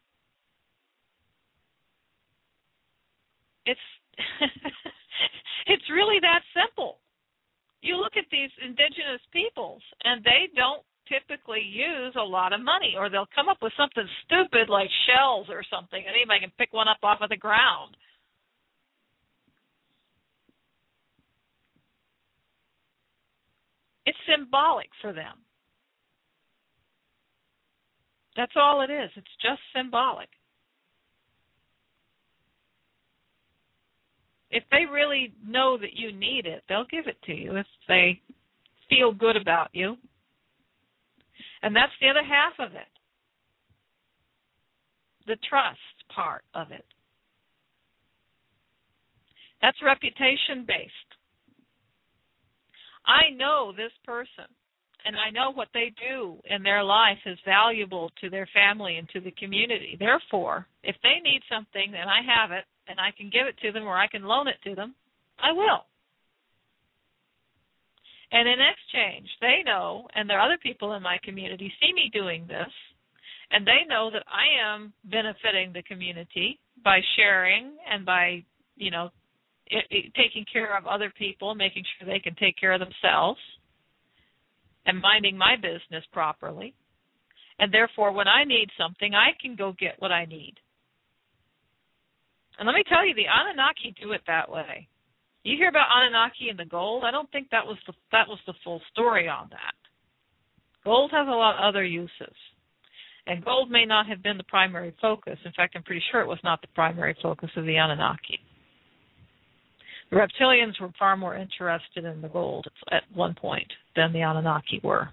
It's it's really that simple. You look at these indigenous peoples, and they don't typically use a lot of money, or they'll come up with something stupid like shells or something, and anybody can pick one up off of the ground. It's symbolic for them. That's all it is. It's just symbolic. If they really know that you need it, they'll give it to you if they feel good about you. And that's the other half of it, the trust part of it. That's reputation-based. I know this person, and I know what they do in their life is valuable to their family and to the community. Therefore, if they need something and I have it and I can give it to them or I can loan it to them, I will. And in exchange, they know, and there are other people in my community see me doing this, and they know that I am benefiting the community by sharing and by, taking care of other people, making sure they can take care of themselves, and minding my business properly. And therefore, when I need something, I can go get what I need. And let me tell you, the Anunnaki do it that way. You hear about Anunnaki and the gold? I don't think that was the full story on that. Gold has a lot of other uses. And gold may not have been the primary focus. In fact, I'm pretty sure it was not the primary focus of the Anunnaki. The reptilians were far more interested in the gold at one point than the Anunnaki were.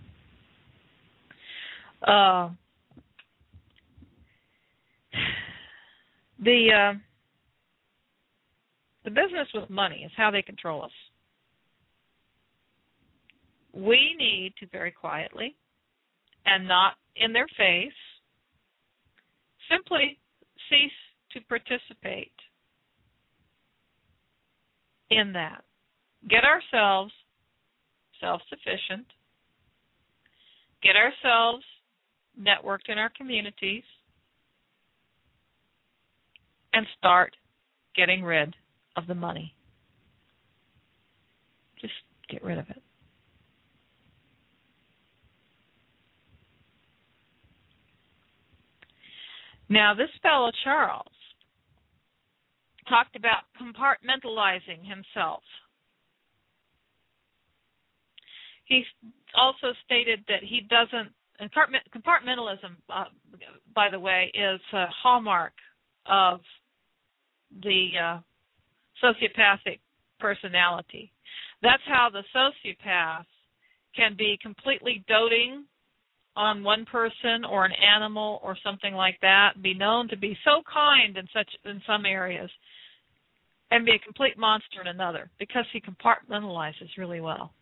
The business with money is how they control us. We need to very quietly and not in their face simply cease to participate in that. Get ourselves self-sufficient. Get ourselves networked in our communities and start getting rid of the money. Just get rid of it. Now, this fellow Charles talked about compartmentalizing himself. He also stated that he doesn't, and compartmentalism, by the way, is a hallmark of the sociopathic personality. That's how the sociopath can be completely doting on one person or an animal or something like that, be known to be so kind in some areas, and be a complete monster in another, because he compartmentalizes really well.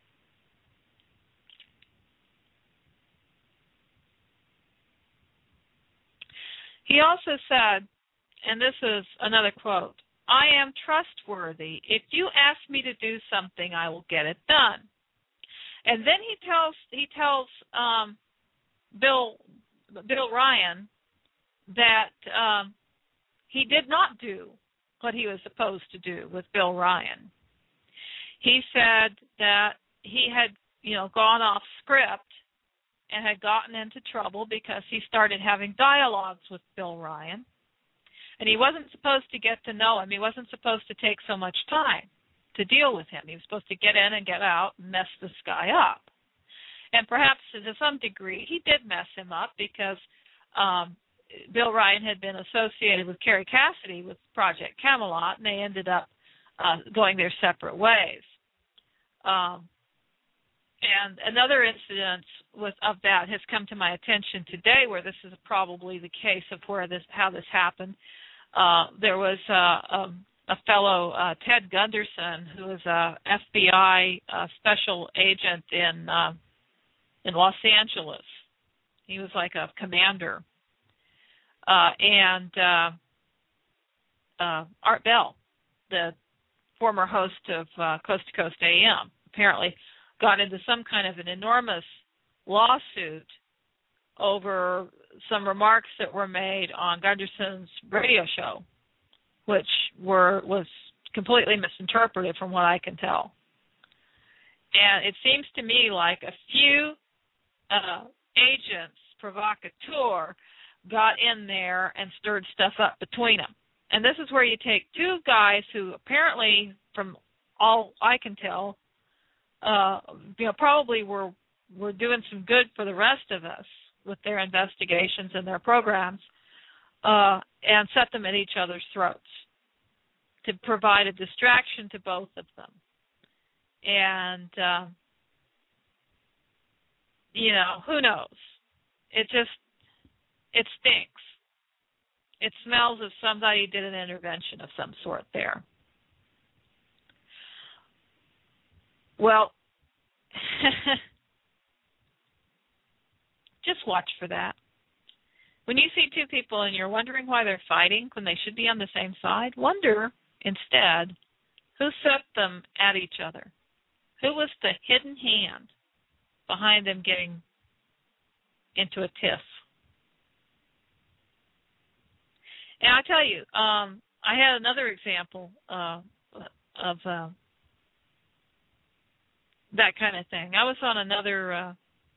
He also said, and this is another quote, "I am trustworthy. If you ask me to do something, I will get it done." And then he tells Bill Ryan that he did not do what he was supposed to do with Bill Ryan. He said that he had, gone off script and had gotten into trouble because he started having dialogues with Bill Ryan. And he wasn't supposed to get to know him. He wasn't supposed to take so much time to deal with him. He was supposed to get in and get out and mess this guy up. And perhaps to some degree he did mess him up because Bill Ryan had been associated with Carrie Cassidy with Project Camelot, and they ended up going their separate ways. And another incident of that has come to my attention today, where this is probably the case of how this happened. There was a fellow, Ted Gunderson, who was a FBI special agent in Los Angeles. He was like a commander. And Art Bell, the former host of Coast to Coast AM, apparently got into some kind of an enormous lawsuit over some remarks that were made on Gunderson's radio show, which was completely misinterpreted from what I can tell. And it seems to me like a few agents, provocateur, got in there and stirred stuff up between them. And this is where you take two guys who apparently, from all I can tell, probably were doing some good for the rest of us with their investigations and their programs, and set them at each other's throats to provide a distraction to both of them. And, who knows? It stinks. It smells as somebody did an intervention of some sort there. Well, just watch for that. When you see two people and you're wondering why they're fighting when they should be on the same side, wonder instead who set them at each other. Who was the hidden hand behind them getting into a tiff? And I'll tell you, I had another example of that kind of thing. I was on another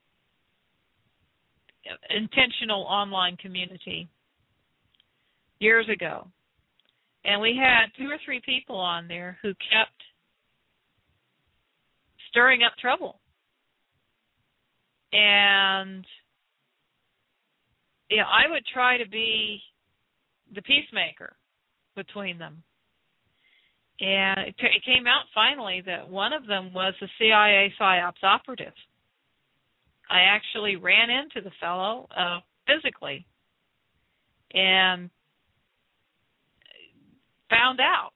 intentional online community years ago, and we had 2 or 3 people on there who kept stirring up trouble. And I would try to be the peacemaker between them. And it came out finally that one of them was a CIA PSYOPs operative. I actually ran into the fellow physically and found out.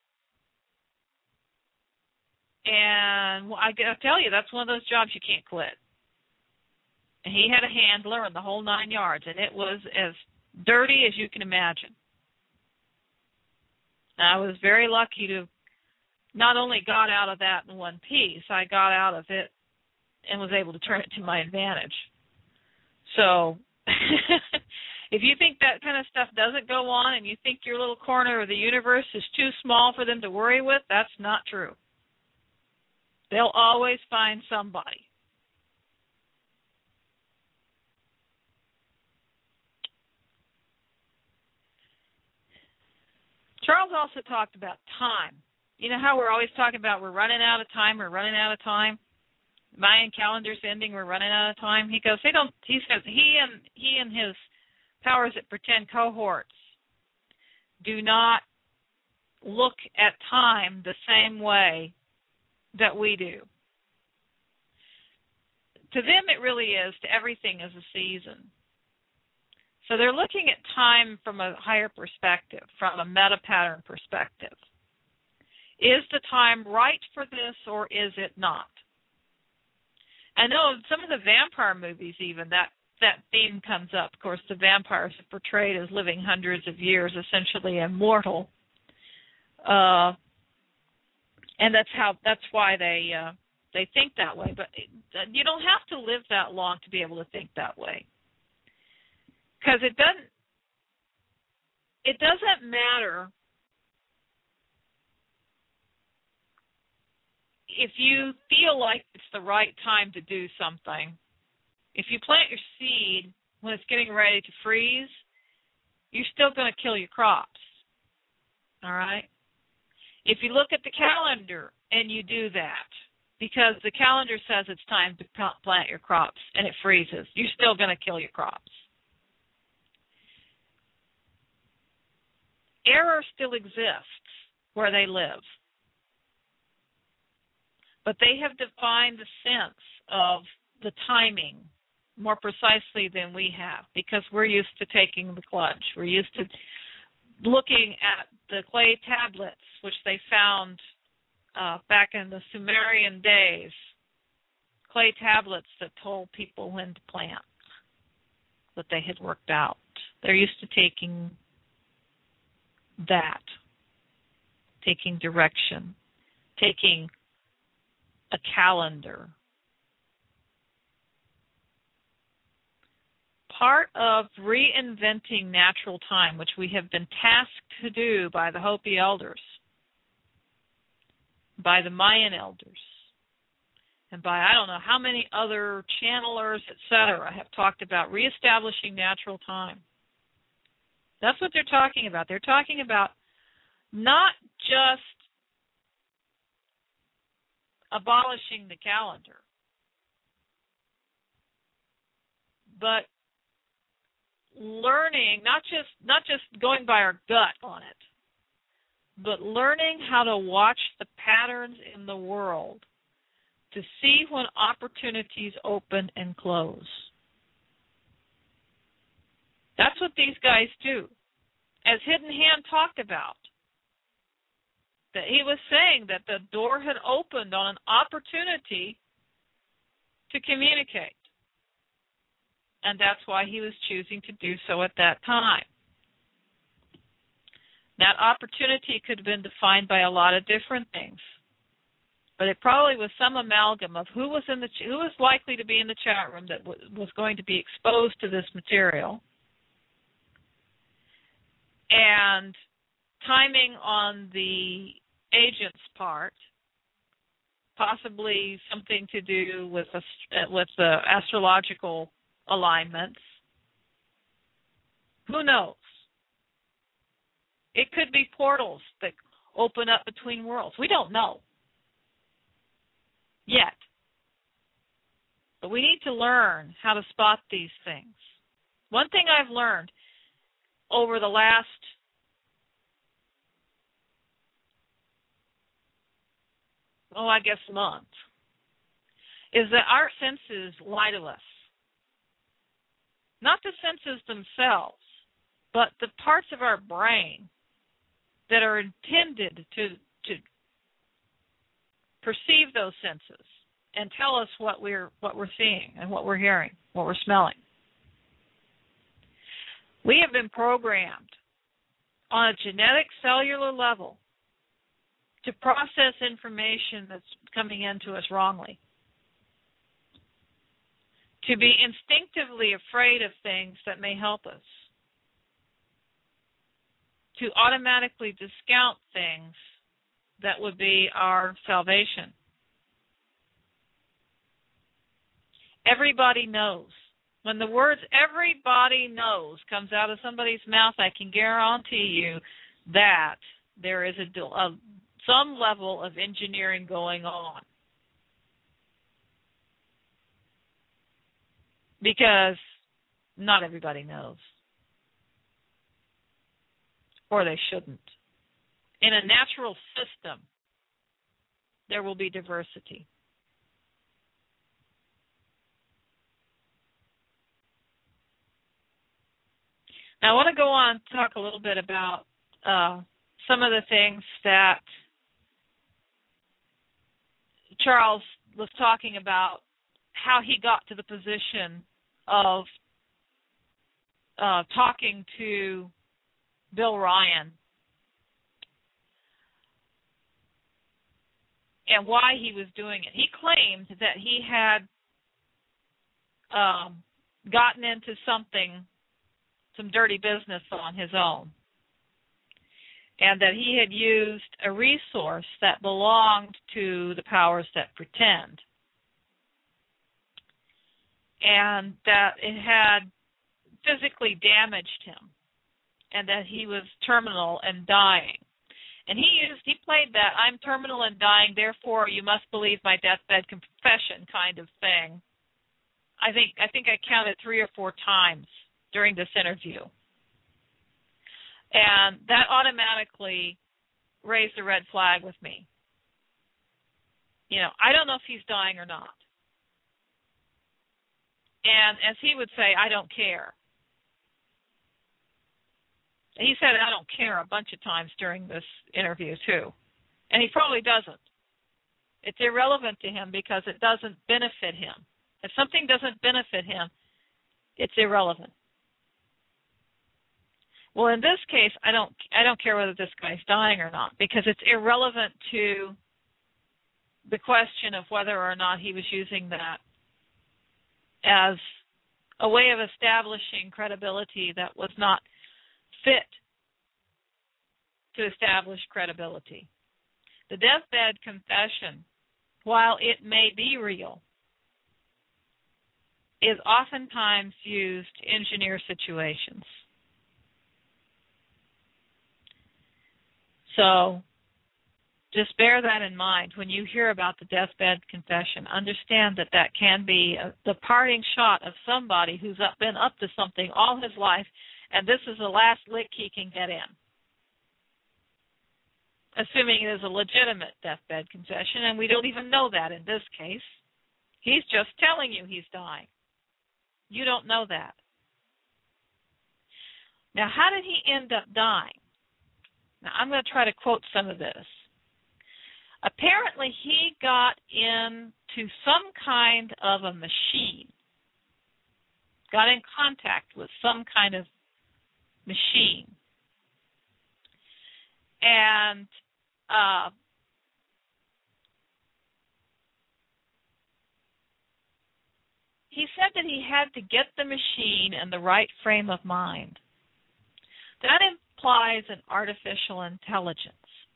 And I gotta tell you, that's one of those jobs you can't quit. And he had a handler and the whole 9 yards, and it was as dirty as you can imagine. And I was very lucky to not only got out of that in one piece, I got out of it and was able to turn it to my advantage. So if you think that kind of stuff doesn't go on and you think your little corner of the universe is too small for them to worry with, that's not true. They'll always find somebody. Charles also talked about time. You know how we're always talking about we're running out of time, Mayan calendar's ending, we're running out of time. He goes, he says he and his powers that pretend cohorts do not look at time the same way that we do. To them it really is, to everything is a season. So they're looking at time from a higher perspective, from a meta-pattern perspective. Is the time right for this or is it not? I know in some of the vampire movies even that theme comes up. Of course, the vampires are portrayed as living hundreds of years, essentially immortal. And that's why they think that way. But you don't have to live that long to be able to think that way. Because it doesn't matter if you feel like it's the right time to do something. If you plant your seed when it's getting ready to freeze, you're still going to kill your crops. All right? If you look at the calendar and you do that, because the calendar says it's time to plant your crops and it freezes, you're still going to kill your crops. Error still exists where they live. But they have defined the sense of the timing more precisely than we have, because we're used to taking the clutch. We're used to looking at the clay tablets, which they found back in the Sumerian days, clay tablets that told people when to plant, that they had worked out. They're used to taking that, taking direction, taking a calendar. Part of reinventing natural time, which we have been tasked to do by the Hopi elders, by the Mayan elders, and by I don't know how many other channelers, etc., have talked about reestablishing natural time. That's what they're talking about. They're talking about not just abolishing the calendar, but learning, not just going by our gut on it, but learning how to watch the patterns in the world to see when opportunities open and close. That's what these guys do. As Hidden Hand talked about, that he was saying that the door had opened on an opportunity to communicate. And that's why he was choosing to do so at that time. That opportunity could have been defined by a lot of different things, but it probably was some amalgam of who was likely to be in the chat room that was going to be exposed to this material, and timing on the agent's part, possibly something to do with the astrological alignments. Who knows? It could be portals that open up between worlds. We don't know yet. But we need to learn how to spot these things. One thing I've learned over the last month is that our senses lie to us. Not the senses themselves, but the parts of our brain that are intended to perceive those senses and tell us what we're seeing and what we're hearing, what we're smelling. We have been programmed on a genetic cellular level to process information that's coming into us wrongly, to be instinctively afraid of things that may help us, to automatically discount things that would be our salvation. Everybody knows. When the words "everybody knows" comes out of somebody's mouth, I can guarantee you that there is some level of engineering going on. Because not everybody knows. Or they shouldn't. In a natural system, there will be diversity. Now, I want to go on and talk a little bit about some of the things that Charles was talking about, how he got to the position of talking to Bill Ryan and why he was doing it. He claimed that he had gotten into some dirty business on his own, and that he had used a resource that belonged to the powers that pretend, and that it had physically damaged him, and that he was terminal and dying. And he played that "I'm terminal and dying, therefore you must believe my deathbed confession" kind of thing. I think I counted 3 or 4 times during this interview. And that automatically raised a red flag with me. I don't know if he's dying or not. And as he would say, I don't care. He said, I don't care a bunch of times during this interview, too. And he probably doesn't. It's irrelevant to him because it doesn't benefit him. If something doesn't benefit him, it's irrelevant. Well, in this case, I don't care whether this guy's dying or not because it's irrelevant to the question of whether or not he was using that as a way of establishing credibility that was not fit to establish credibility. The deathbed confession, while it may be real, is oftentimes used to engineer situations. So just bear that in mind. When you hear about the deathbed confession, understand that that can be the parting shot of somebody who's been up to something all his life, and this is the last lick he can get in. Assuming it is a legitimate deathbed confession, and we don't even know that in this case. He's just telling you he's dying. You don't know that. Now, how did he end up dying? Now, I'm going to try to quote some of this. Apparently, he got into some kind of a machine, got in contact with some kind of machine. And he said that he had to get the machine in the right frame of mind. That implies an artificial intelligence.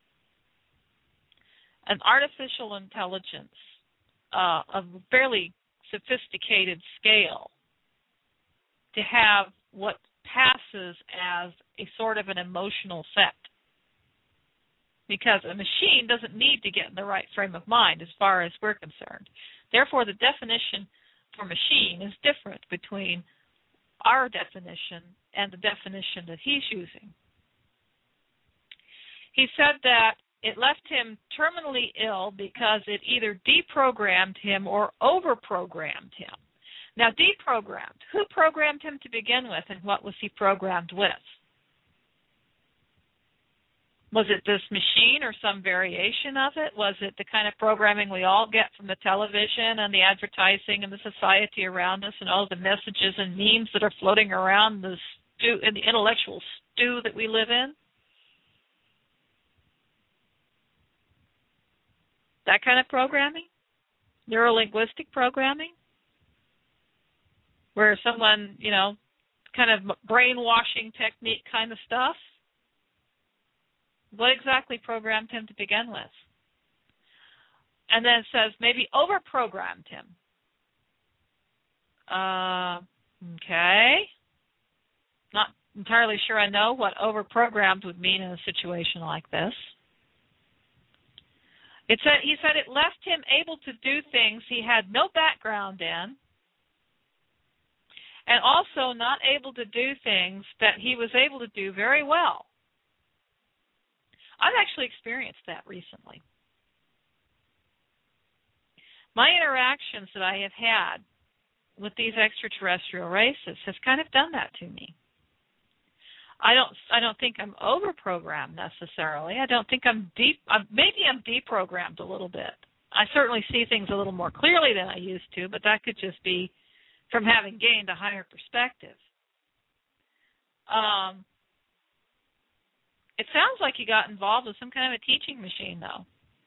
An artificial intelligence of a fairly sophisticated scale to have what passes as a sort of an emotional set. Because a machine doesn't need to get in the right frame of mind as far as we're concerned. Therefore, the definition for machine is different between our definition and the definition that he's using. He said that it left him terminally ill because it either deprogrammed him or overprogrammed him. Now, deprogrammed. Who programmed him to begin with, and what was he programmed with? Was it this machine or some variation of it? Was it the kind of programming we all get from the television and the advertising and the society around us and all the messages and memes that are floating around in the intellectual stew that we live in? That kind of programming? Neurolinguistic programming? Where someone, kind of brainwashing technique kind of stuff? What exactly programmed him to begin with? And then it says maybe overprogrammed him. Okay. Not entirely sure I know what overprogrammed would mean in a situation like this. He said it left him able to do things he had no background in, and also not able to do things that he was able to do very well. I've actually experienced that recently. My interactions that I have had with these extraterrestrial races has kind of done that to me. I don't think I'm overprogrammed necessarily. I don't think maybe I'm deprogrammed a little bit. I certainly see things a little more clearly than I used to, but that could just be from having gained a higher perspective. It sounds like he got involved with some kind of a teaching machine, though.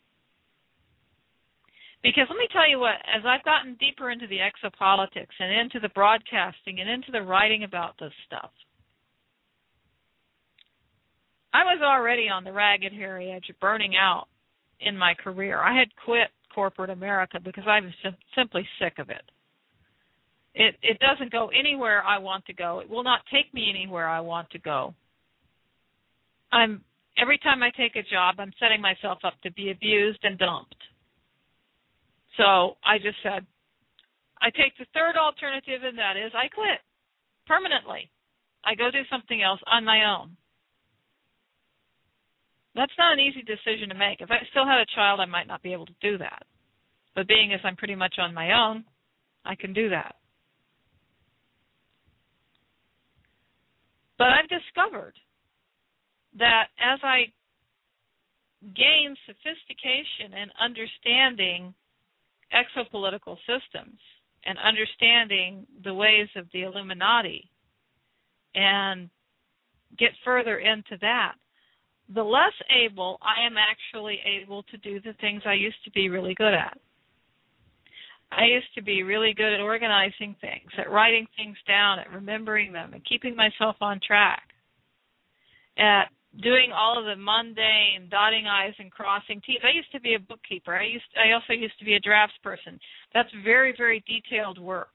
Because let me tell you what, as I've gotten deeper into the exopolitics and into the broadcasting and into the writing about this stuff, I was already on the ragged, hairy edge of burning out in my career. I had quit corporate America because I was simply sick of it. It doesn't go anywhere I want to go. It will not take me anywhere I want to go. Every time I take a job, I'm setting myself up to be abused and dumped. So I just said, I take the third alternative, and that is I quit permanently. I go do something else on my own. That's not an easy decision to make. If I still had a child, I might not be able to do that. But being as I'm pretty much on my own, I can do that. But I've discovered that as I gain sophistication and understanding exopolitical systems and understanding the ways of the Illuminati and get further into that, the less able I am actually able to do the things I used to be really good at. I used to be really good at organizing things, at writing things down, at remembering them, and keeping myself on track, at doing all of the mundane dotting I's and crossing T's. I used to be a bookkeeper. I also used to be a draftsperson. That's very, very detailed work.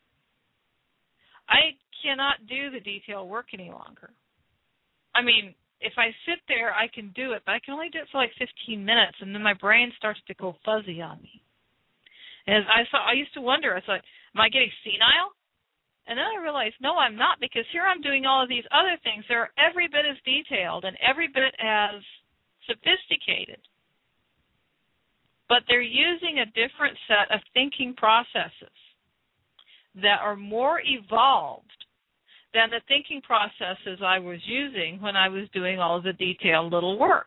I cannot do the detailed work any longer. I mean, if I sit there, I can do it, but I can only do it for like 15 minutes, and then my brain starts to go fuzzy on me. And I used to wonder, I thought, am I getting senile? And then I realized, no, I'm not, because here I'm doing all of these other things. They're every bit as detailed and every bit as sophisticated. But they're using a different set of thinking processes that are more evolved than the thinking processes I was using when I was doing all of the detailed little work.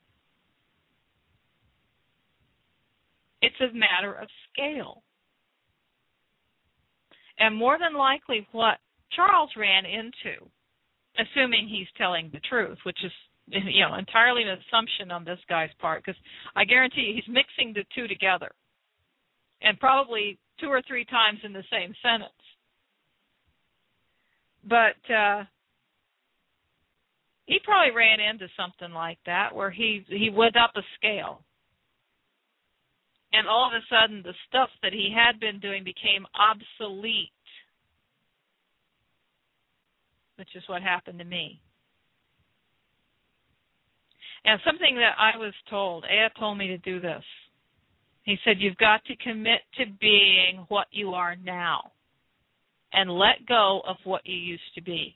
It's a matter of scale. And more than likely what Charles ran into, assuming he's telling the truth, which is entirely an assumption on this guy's part, because I guarantee you he's mixing the two together, and probably 2 or 3 times in the same sentence. But he probably ran into something like that, where he went up a scale. And all of a sudden, the stuff that he had been doing became obsolete, which is what happened to me. And something that I was told, Aya told me to do this. He said, you've got to commit to being what you are now and let go of what you used to be.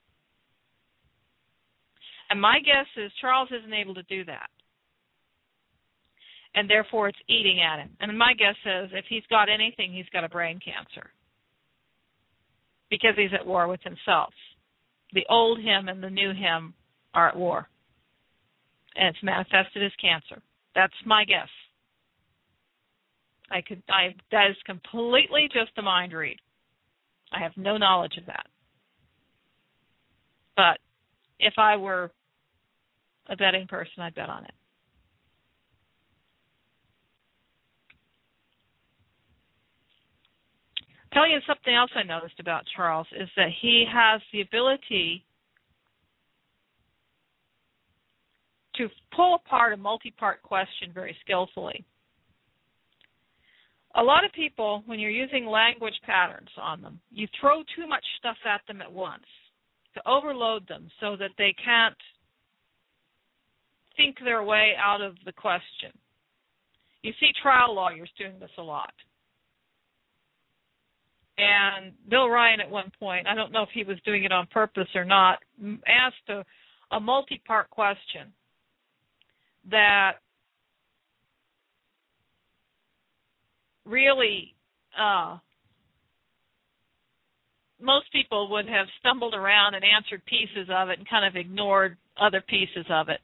And my guess is Charles isn't able to do that. And therefore it's eating at him. And my guess is if he's got anything, he's got a brain cancer, because he's at war with himself. The old him and the new him are at war, and it's manifested as cancer. That's my guess. That is completely just a mind read. I have no knowledge of that. But if I were a betting person, I'd bet on it. Tell you something else I noticed about Charles is that he has the ability to pull apart a multi-part question very skillfully. A lot of people, when you're using language patterns on them, you throw too much stuff at them at once to overload them so that they can't think their way out of the question. You see trial lawyers doing this a lot. And Bill Ryan at one point, I don't know if he was doing it on purpose or not, asked a multi-part question that really most people would have stumbled around and answered pieces of it and kind of ignored other pieces of it.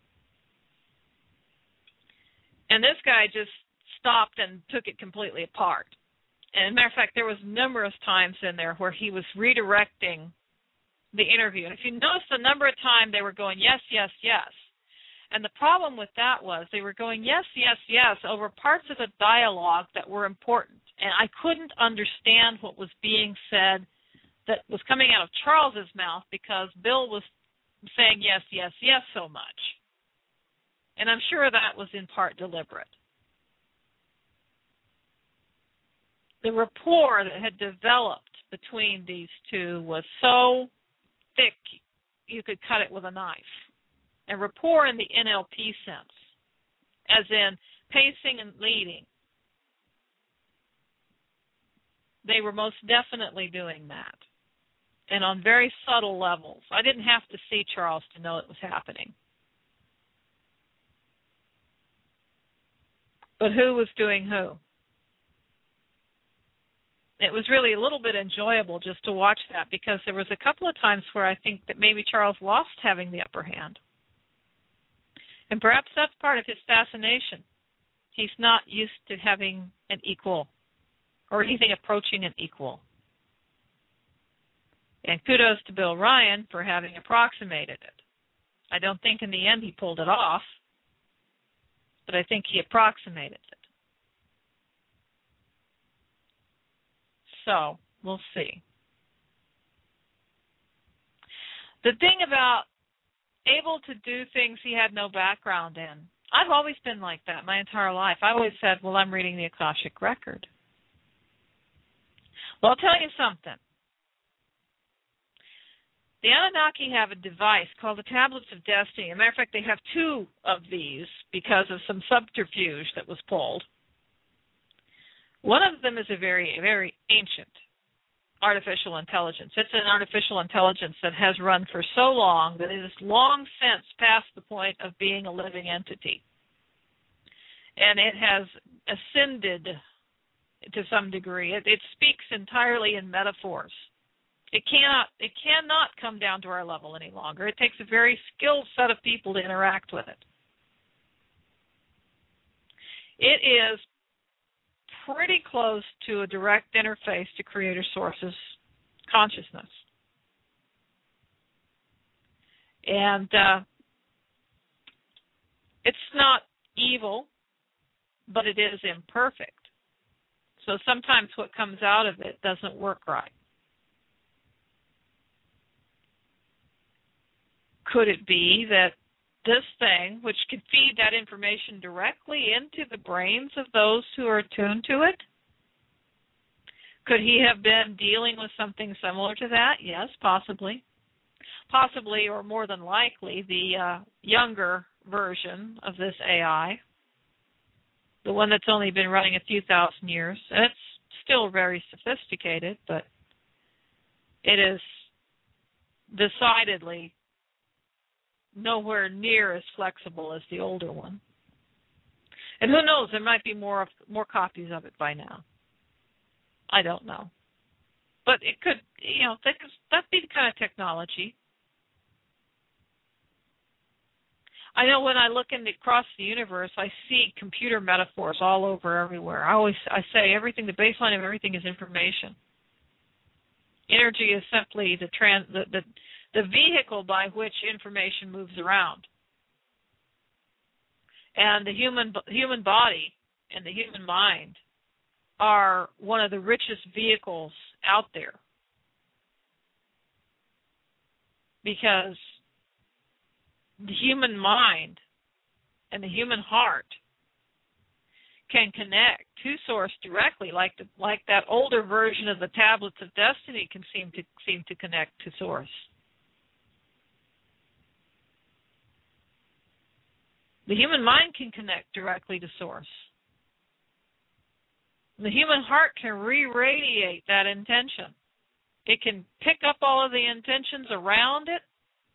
And this guy just stopped and took it completely apart. And as a matter of fact, there was numerous times in there where he was redirecting the interview. And if you notice the number of times they were going, yes, yes, yes. And the problem with that was they were going, yes, yes, yes, over parts of the dialogue that were important. And I couldn't understand what was being said that was coming out of Charles's mouth because Bill was saying yes, yes, yes so much. And I'm sure that was in part deliberate. The rapport that had developed between these two was so thick you could cut it with a knife. And rapport in the NLP sense, as in pacing and leading. They were most definitely doing that, and on very subtle levels. I didn't have to see Charles to know it was happening. But who was doing who? it was really a little bit enjoyable just to watch that, because there was a couple of times where I think that maybe Charles lost having the upper hand. And perhaps that's part of his fascination. He's not used to having an equal or anything approaching an equal. And kudos to Bill Ryan for having approximated it. I don't think in the end he pulled it off, but I think he approximated it. So, we'll see. The thing about able to do things he had no background in, I've always been like that my entire life. I always said, well, I'm reading the Akashic Record. Well, I'll tell you something. The Anunnaki have a device called the Tablets of Destiny. As a matter of fact, they have two of these because of some subterfuge that was pulled. One of them is a very, very ancient artificial intelligence. It's an artificial intelligence that has run for so long that it has long since passed the point of being a living entity. And it has ascended to some degree. It speaks entirely in metaphors. It cannot come down to our level any longer. It takes a very skilled set of people to interact with it. It is pretty close to a direct interface to Creator Source's consciousness. And it's not evil, but it is imperfect. So sometimes what comes out of it doesn't work right. Could it be that this thing, which could feed that information directly into the brains of those who are attuned to it, could he have been dealing with something similar to that? Yes, possibly. Possibly, or more than likely, the younger version of this AI, the one that's only been running a few thousand years. And it's still very sophisticated, but it is decidedly nowhere near as flexible as the older one. And who knows, there might be more copies of it by now. I don't know. But it could, that'd be the kind of technology. I know when I look across the universe, I see computer metaphors all over everywhere. I say everything, the baseline of everything is information. Energy is simply the vehicle by which information moves around. And the human body and the human mind are one of the richest vehicles out there. Because the human mind and the human heart can connect to Source directly, like that older version of the Tablets of Destiny can seem to connect to Source. The human mind can connect directly to Source. The human heart can re-radiate that intention. It can pick up all of the intentions around it,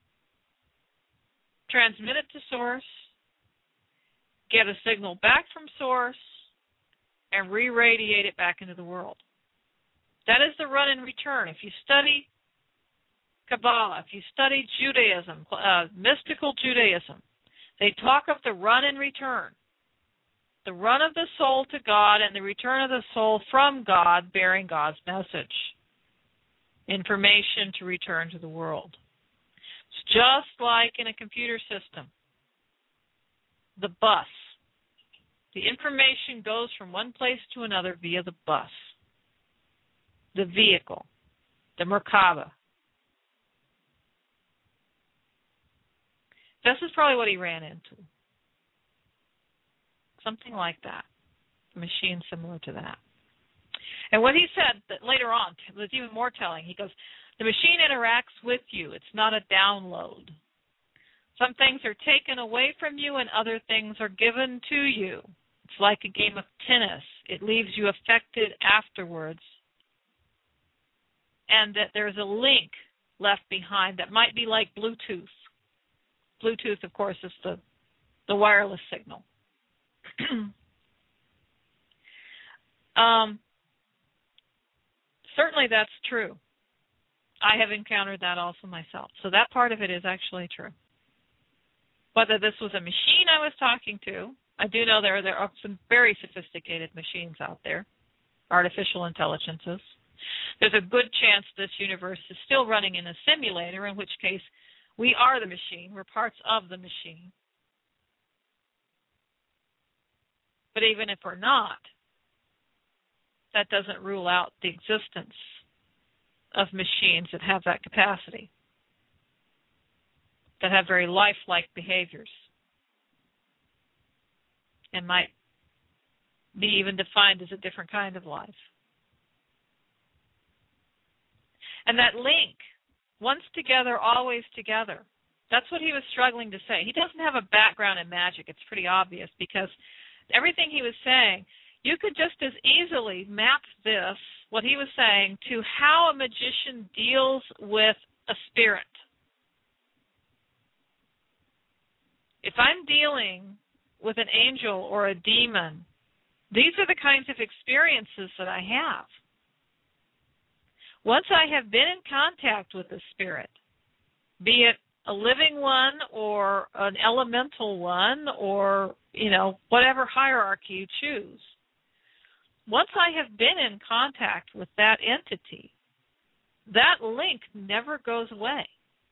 transmit it to Source, get a signal back from Source, and re-radiate it back into the world. That is the run and return. If you study Kabbalah, if you study Judaism, mystical Judaism, they talk of the run and return. The run of the soul to God and the return of the soul from God bearing God's message. Information to return to the world. It's just like in a computer system. The bus. The information goes from one place to another via the bus. The vehicle. The Merkaba. This is probably what he ran into. Something like that. A machine similar to that. And what he said that later on was even more telling. He goes, the machine interacts with you. It's not a download. Some things are taken away from you and other things are given to you. It's like a game of tennis. It leaves you affected afterwards. And that there's a link left behind that might be like Bluetooth. Bluetooth, of course, is the wireless signal. Certainly that's true. I have encountered that also myself. So that part of it is actually true. Whether this was a machine I was talking to, I do know there are some very sophisticated machines out there, artificial intelligences. There's a good chance this universe is still running in a simulator, in which case we are the machine. We're parts of the machine. But even if we're not, that doesn't rule out the existence of machines that have that capacity, that have very lifelike behaviors, and might be even defined as a different kind of life. And that link, once together, always together, that's what he was struggling to say. He doesn't have a background in magic. It's pretty obvious, because everything he was saying, you could just as easily map this, what he was saying, to how a magician deals with a spirit. If I'm dealing with an angel or a demon, these are the kinds of experiences that I have. Once I have been in contact with a spirit, be it a living one or an elemental one or, whatever hierarchy you choose, once I have been in contact with that entity, that link never goes away.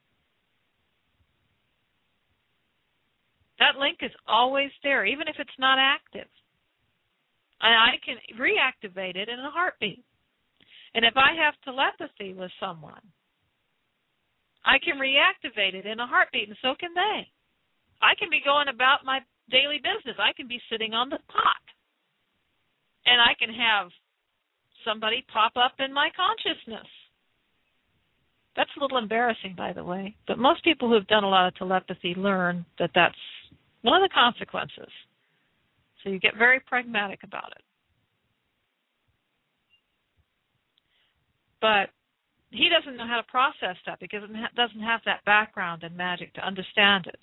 That link is always there, even if it's not active. And I can reactivate it in a heartbeat. And if I have telepathy with someone, I can reactivate it in a heartbeat, and so can they. I can be going about my daily business. I can be sitting on the pot, and I can have somebody pop up in my consciousness. That's a little embarrassing, by the way, but most people who have done a lot of telepathy learn that that's one of the consequences. So you get very pragmatic about it. But he doesn't know how to process that because he doesn't have that background in magic to understand it.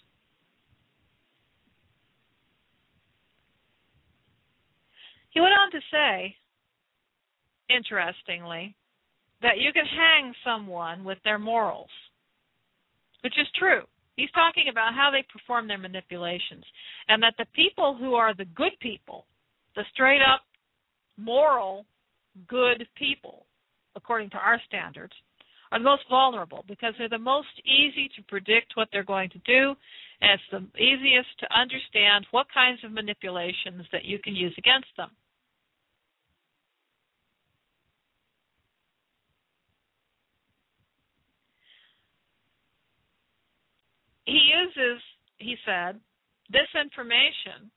He went on to say, interestingly, that you can hang someone with their morals, which is true. He's talking about how they perform their manipulations, and that the people who are the good people, the straight-up moral good people, according to our standards, are the most vulnerable because they're the most easy to predict what they're going to do, and it's the easiest to understand what kinds of manipulations that you can use against them. He uses, he said, this information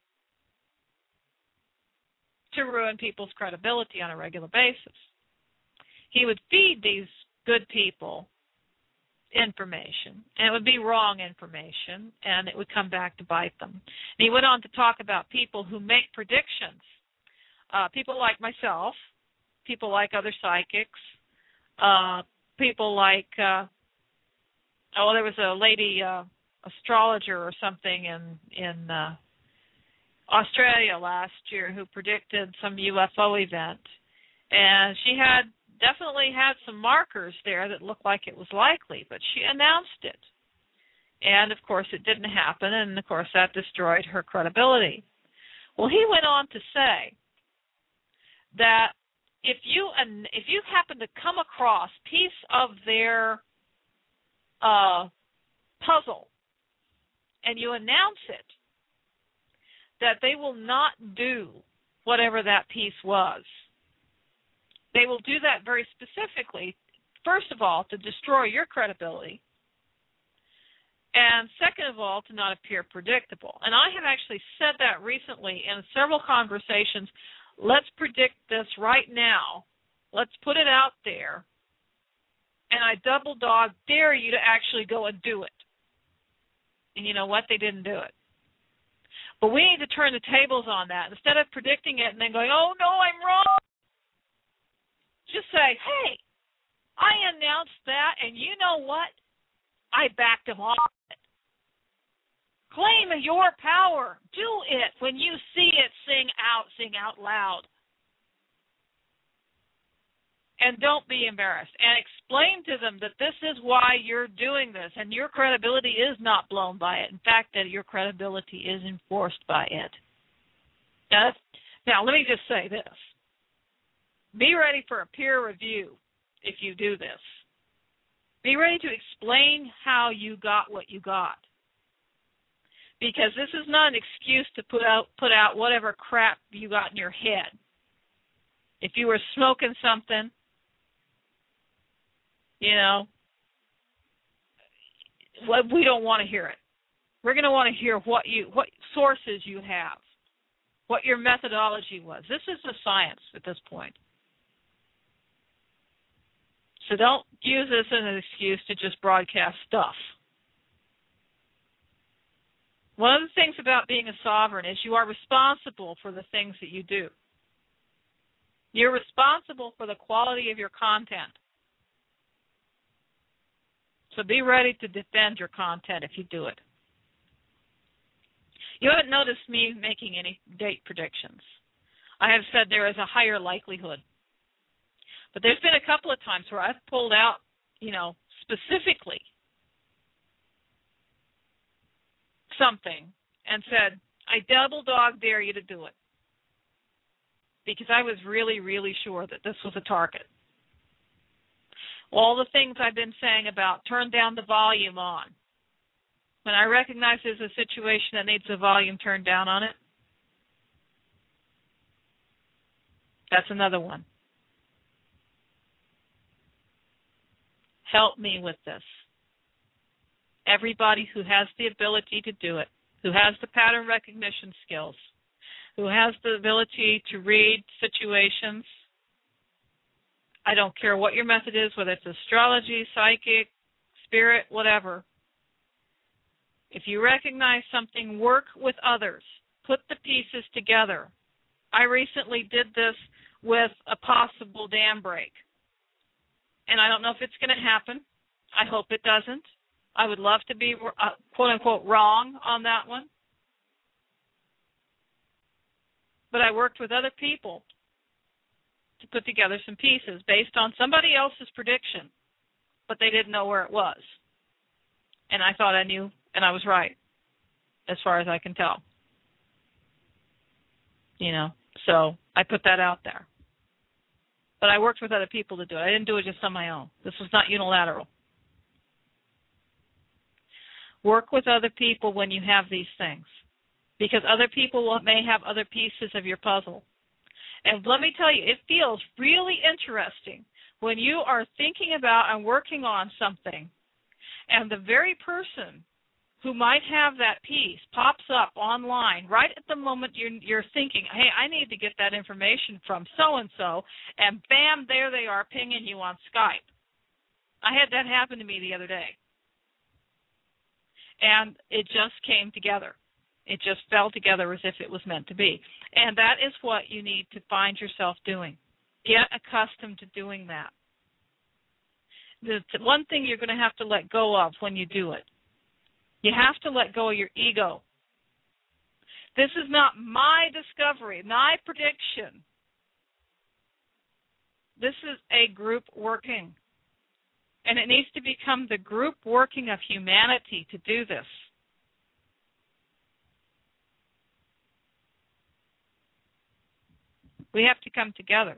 to ruin people's credibility on a regular basis. He would feed these good people information, and it would be wrong information, and it would come back to bite them. And he went on to talk about people who make predictions, people like myself, people like other psychics, people like, there was a lady astrologer or something in Australia last year who predicted some UFO event, and she definitely had some markers there that looked like it was likely, but she announced it. And, of course, it didn't happen, and, of course, that destroyed her credibility. Well, he went on to say that if you happen to come across a piece of their puzzle and you announce it, that they will not do whatever that piece was. They will do that very specifically, first of all, to destroy your credibility, and second of all, to not appear predictable. And I have actually said that recently in several conversations. Let's predict this right now. Let's put it out there. And I double dog dare you to actually go and do it. And you know what? They didn't do it. But we need to turn the tables on that. Instead of predicting it and then going, oh, no, I'm wrong, just say, hey, I announced that, and you know what? I backed him off it. Claim your power. Do it. When you see it, sing out loud. And don't be embarrassed. And explain to them that this is why you're doing this, and your credibility is not blown by it. In fact, that your credibility is enforced by it. Now, let me just say this. Be ready for a peer review if you do this. Be ready to explain how you got what you got. Because this is not an excuse to put out whatever crap you got in your head. If you were smoking something, we don't want to hear it. We're going to want to hear what sources you have, what your methodology was. This is the science at this point. So don't use this as an excuse to just broadcast stuff. One of the things about being a sovereign is you are responsible for the things that you do. You're responsible for the quality of your content. So be ready to defend your content if you do it. You haven't noticed me making any date predictions. I have said there is a higher likelihood. But there's been a couple of times where I've pulled out, specifically something and said, I double dog dare you to do it. Because I was really, really sure that this was a target. All the things I've been saying about turn down the volume on. When I recognize there's a situation that needs the volume turned down on it, that's another one. Help me with this. Everybody who has the ability to do it, who has the pattern recognition skills, who has the ability to read situations, I don't care what your method is, whether it's astrology, psychic, spirit, whatever. If you recognize something, work with others. Put the pieces together. I recently did this with a possible dam break. And I don't know if it's going to happen. I hope it doesn't. I would love to be, quote-unquote, wrong on that one. But I worked with other people to put together some pieces based on somebody else's prediction, but they didn't know where it was. And I thought I knew, and I was right, as far as I can tell. So I put that out there. But I worked with other people to do it. I didn't do it just on my own. This was not unilateral. Work with other people when you have these things, because other people may have other pieces of your puzzle. And let me tell you, it feels really interesting when you are thinking about and working on something, and the very person who might have that piece pops up online right at the moment you're thinking, hey, I need to get that information from so-and-so, and bam, there they are pinging you on Skype. I had that happen to me the other day. And it just came together. It just fell together as if it was meant to be. And that is what you need to find yourself doing. Get accustomed to doing that. The one thing you're going to have to let go of when you do it, you have to let go of your ego. This is not my discovery, my prediction. This is a group working. And it needs to become the group working of humanity to do this. We have to come together.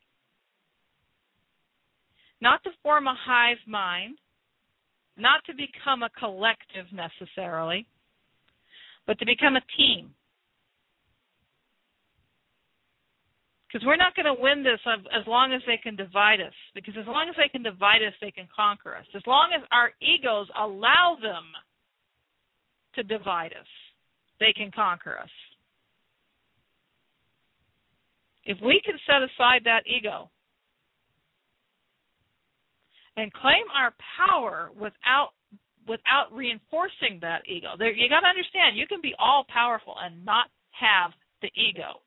Not to form a hive mind, not to become a collective necessarily, but to become a team. Because we're not going to win this as long as they can divide us. Because as long as they can divide us, they can conquer us. As long as our egos allow them to divide us, they can conquer us. If we can set aside that ego and claim our power without reinforcing that ego, you got to understand, you can be all powerful and not have the ego.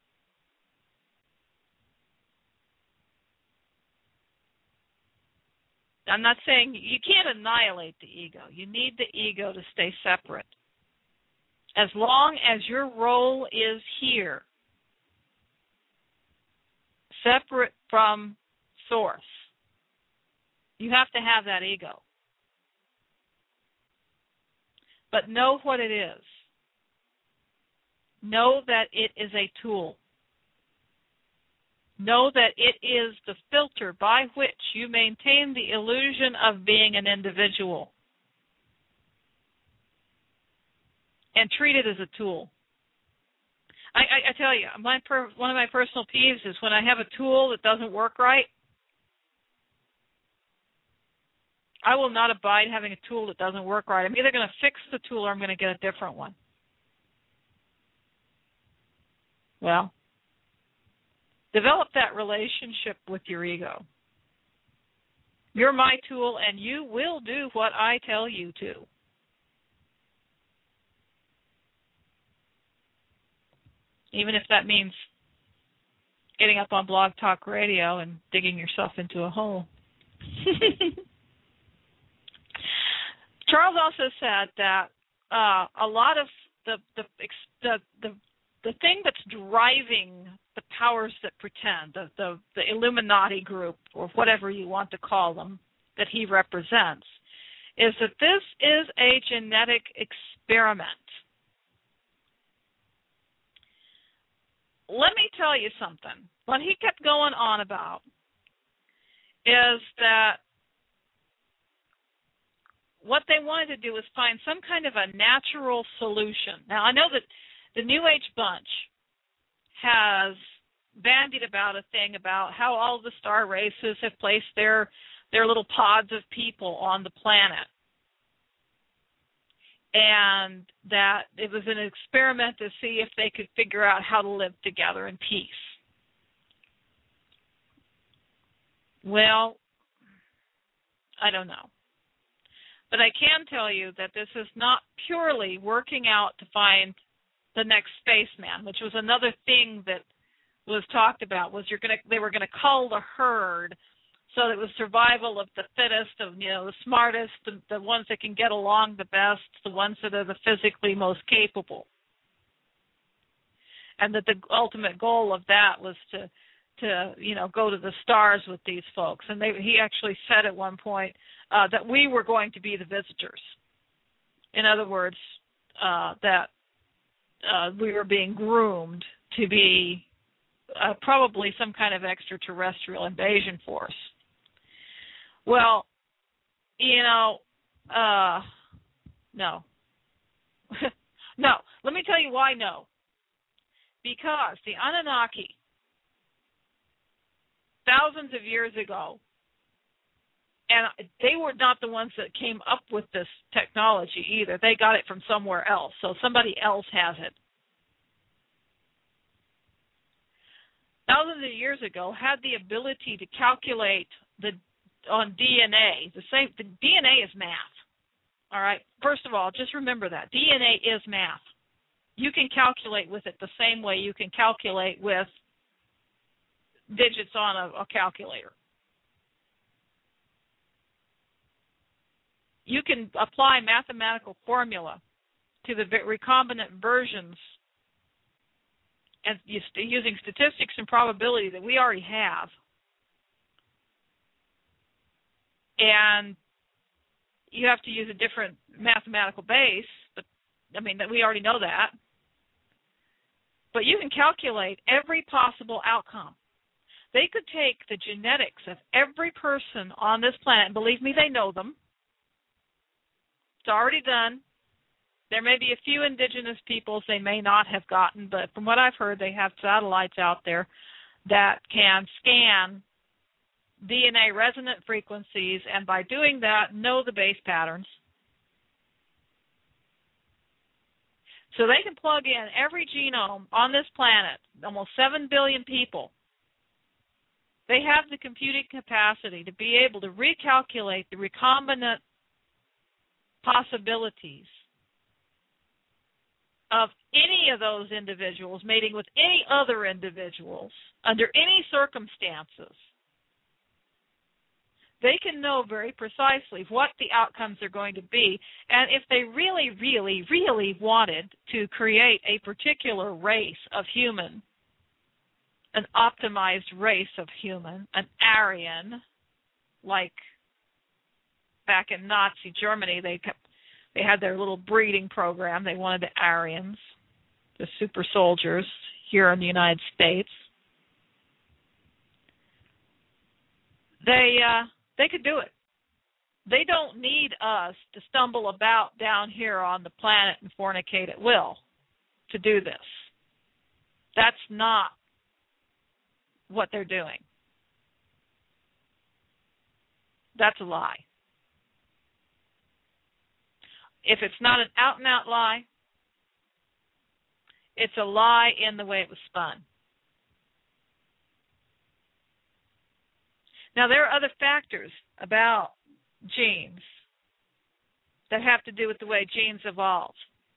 I'm not saying you can't annihilate the ego. You need the ego to stay separate. As long as your role is here, separate from source. You have to have that ego. But know what it is. Know that it is a tool. Know that it is the filter by which you maintain the illusion of being an individual. And treat it as a tool. I tell you, one of my personal peeves is when I have a tool that doesn't work right, I will not abide having a tool that doesn't work right. I'm either going to fix the tool or I'm going to get a different one. Well, develop that relationship with your ego. You're my tool, and you will do what I tell you to. Even if that means getting up on Blog Talk Radio and digging yourself into a hole. Charles also said that a lot of the thing that's driving the powers that pretend, the Illuminati group, or whatever you want to call them, that he represents, is that this is a genetic experiment. Let me tell you something. What he kept going on about is that what they wanted to do was find some kind of a natural solution. Now, I know that the New Age bunch has bandied about a thing about how all the star races have placed their little pods of people on the planet, and that it was an experiment to see if they could figure out how to live together in peace. Well, I don't know. But I can tell you that this is not purely working out to find the next spaceman, which was another thing that was talked about, was they were going to cull the herd so that it was survival of the fittest, of the smartest, the ones that can get along the best, the ones that are the physically most capable. And that the ultimate goal of that was to go to the stars with these folks. And he actually said at one point that we were going to be the visitors. In other words, that we were being groomed to be probably some kind of extraterrestrial invasion force. Well, no. No. Let me tell you why no. Because the Anunnaki, thousands of years ago, and they were not the ones that came up with this technology either. They got it from somewhere else, so somebody else has it. Thousands of years ago, had the ability to calculate on DNA. The DNA is math. All right. First of all, just remember that DNA is math. You can calculate with it the same way you can calculate with digits on a calculator. You can apply mathematical formula to the recombinant versions and using statistics and probability that we already have. And you have to use a different mathematical base, but that we already know that. But you can calculate every possible outcome. They could take the genetics of every person on this planet, and believe me, they know them. It's already done. There may be a few indigenous peoples they may not have gotten, but from what I've heard, they have satellites out there that can scan DNA resonant frequencies, and by doing that, know the base patterns. So they can plug in every genome on this planet, almost 7 billion people. They have the computing capacity to be able to recalculate the recombinant possibilities of any of those individuals mating with any other individuals under any circumstances. They can know very precisely what the outcomes are going to be, and if they really, really, really wanted to create a particular race of human, an optimized race of human, an Aryan, like back in Nazi Germany, they had their little breeding program. They wanted the Aryans, the super soldiers here in the United States. They could do it. They don't need us to stumble about down here on the planet and fornicate at will to do this. That's not what they're doing. That's a lie. If it's not an out-and-out lie, it's a lie in the way it was spun. Now, there are other factors about genes that have to do with the way genes evolve.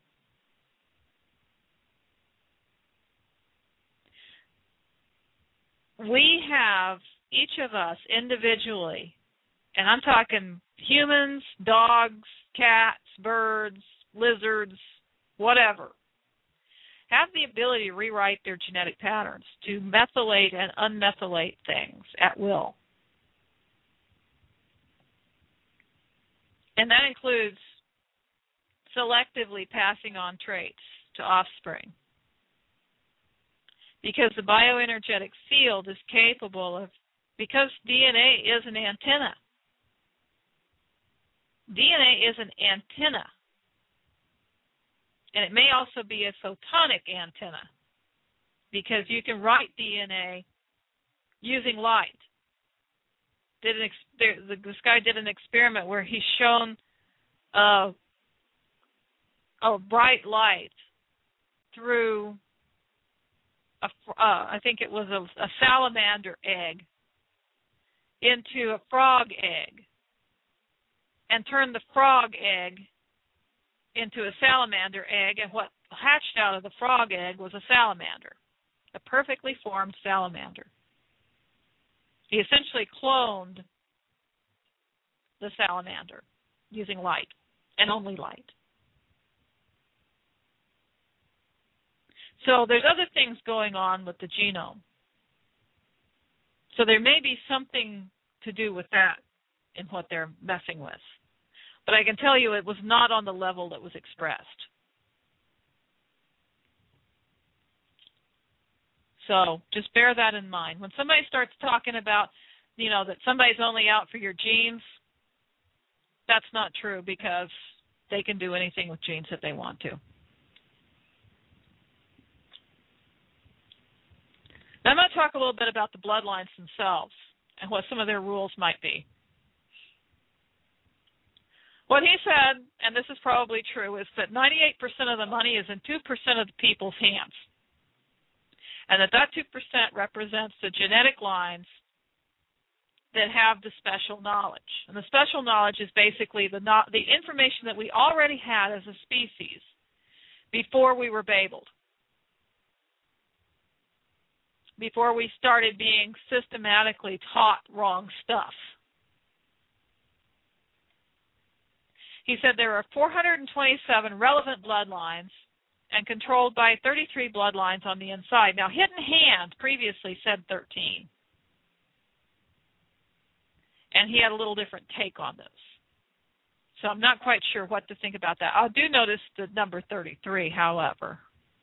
We have, each of us individually, and I'm talking humans, dogs, cats, birds, lizards, whatever, have the ability to rewrite their genetic patterns, to methylate and unmethylate things at will. And that includes selectively passing on traits to offspring. Because the bioenergetic field is capable of, because DNA is an antenna. DNA is an antenna. And it may also be a photonic antenna, because you can write DNA using light. This guy did an experiment where he's shown a bright light through I think it was a salamander egg into a frog egg, and turned the frog egg into a salamander egg, and what hatched out of the frog egg was a salamander, a perfectly formed salamander. He essentially cloned the salamander using light, and only light. So there's other things going on with the genome. So there may be something to do with that in what they're messing with. But I can tell you it was not on the level that was expressed. So just bear that in mind. When somebody starts talking about, that somebody's only out for your genes, that's not true, because they can do anything with genes that they want to. Now I'm going to talk a little bit about the bloodlines themselves and what some of their rules might be. What he said, and this is probably true, is that 98% of the money is in 2% of the people's hands. And that 2% represents the genetic lines that have the special knowledge. And the special knowledge is basically the information that we already had as a species before we were babbled, before we started being systematically taught wrong stuff. He said there are 427 relevant bloodlines and controlled by 33 bloodlines on the inside. Now, Hidden Hand previously said 13. And he had a little different take on this. So I'm not quite sure what to think about that. I do notice the number 33, however.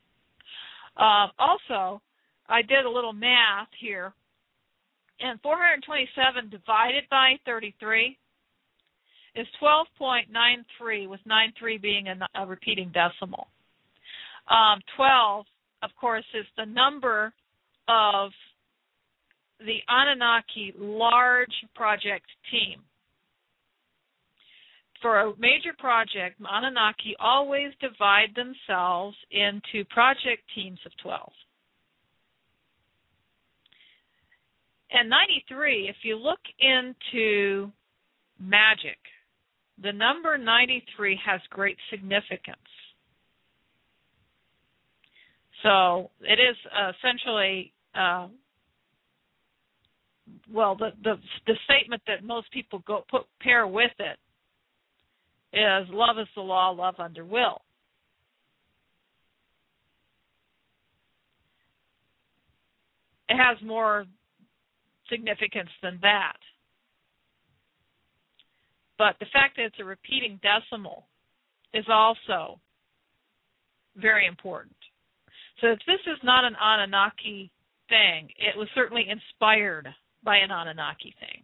Also, I did a little math here. And 427 divided by 33 is 12.93, with 93 being a repeating decimal. 12, of course, is the number of the Anunnaki large project team. For a major project, Anunnaki always divide themselves into project teams of 12. And 93, if you look into magic, the number 93 has great significance. So it is essentially, the statement that most people pair with it is love is the law, love under will. it has more significance than that. But the fact that it's a repeating decimal is also very important. So if this is not an Anunnaki thing, it was certainly inspired by an Anunnaki thing.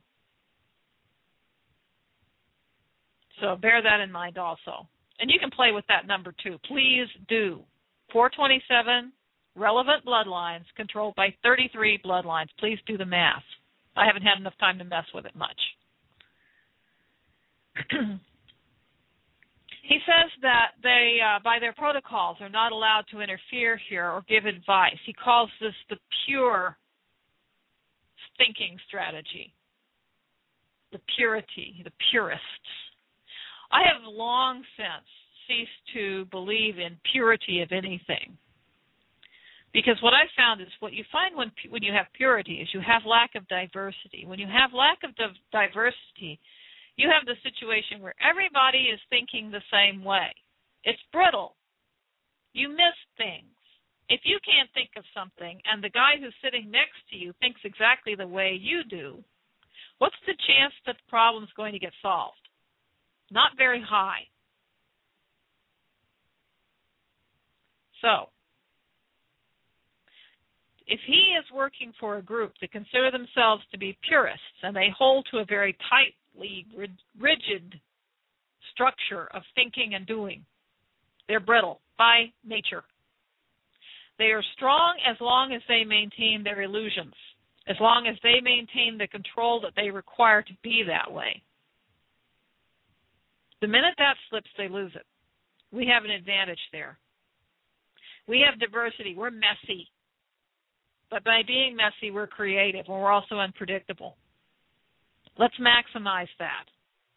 So bear that in mind also. And you can play with that number too. Please do. 427 relevant bloodlines controlled by 33 bloodlines. Please do the math. I haven't had enough time to mess with it much. He says that they, by their protocols, are not allowed to interfere here or give advice. He calls this the pure thinking strategy, the purity, the purists. I have long since ceased to believe in purity of anything, because what I found is what you find when you have purity is you have lack of diversity. When you have lack of diversity, you have the situation where everybody is thinking the same way. It's brittle. You miss things. If you can't think of something and the guy who's sitting next to you thinks exactly the way you do, what's the chance that the problem's going to get solved? Not very high. So, if he is working for a group that consider themselves to be purists and they hold to a very tightly rigid structure of thinking and doing, they're brittle by nature. They are strong as long as they maintain their illusions, as long as they maintain the control that they require to be that way. The minute that slips, they lose it. We have an advantage there. We have diversity. We're messy. But by being messy, we're creative, and we're also unpredictable. Let's maximize that.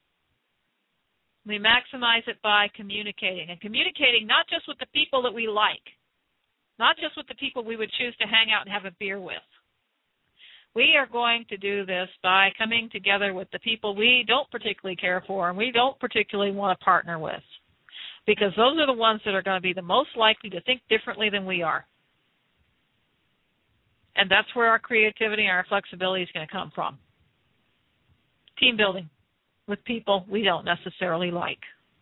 We maximize it by communicating, and communicating not just with the people that we like, not just with the people we would choose to hang out and have a beer with. We are going to do this by coming together with the people we don't particularly care for and we don't particularly want to partner with, because those are the ones that are going to be the most likely to think differently than we are. And that's where our creativity and our flexibility is going to come from. Team building with people we don't necessarily like.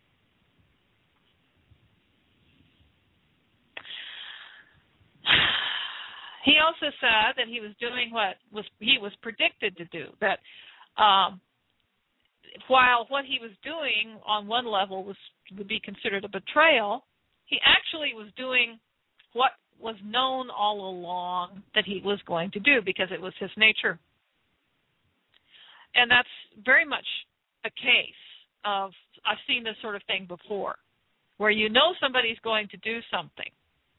He also said that he was doing what he was predicted to do, that while what he was doing on one level would be considered a betrayal, he actually was doing what was known all along that he was going to do, because it was his nature. And that's very much a case of, I've seen this sort of thing before, where you know somebody's going to do something,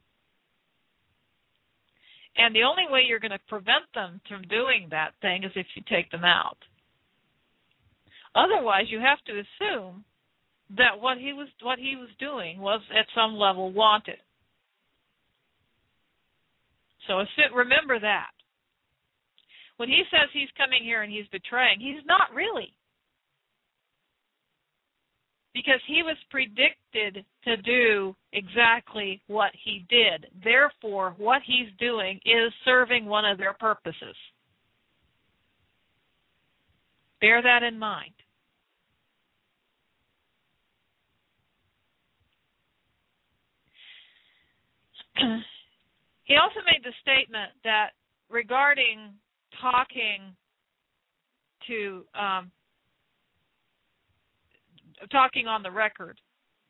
and the only way you're going to prevent them from doing that thing is if you take them out. Otherwise, you have to assume that what he was doing was at some level wanted. So remember that. When he says he's coming here and he's betraying, he's not really. Because he was predicted to do exactly what he did. Therefore, what he's doing is serving one of their purposes. Bear that in mind. He also made the statement that regarding talking on the record,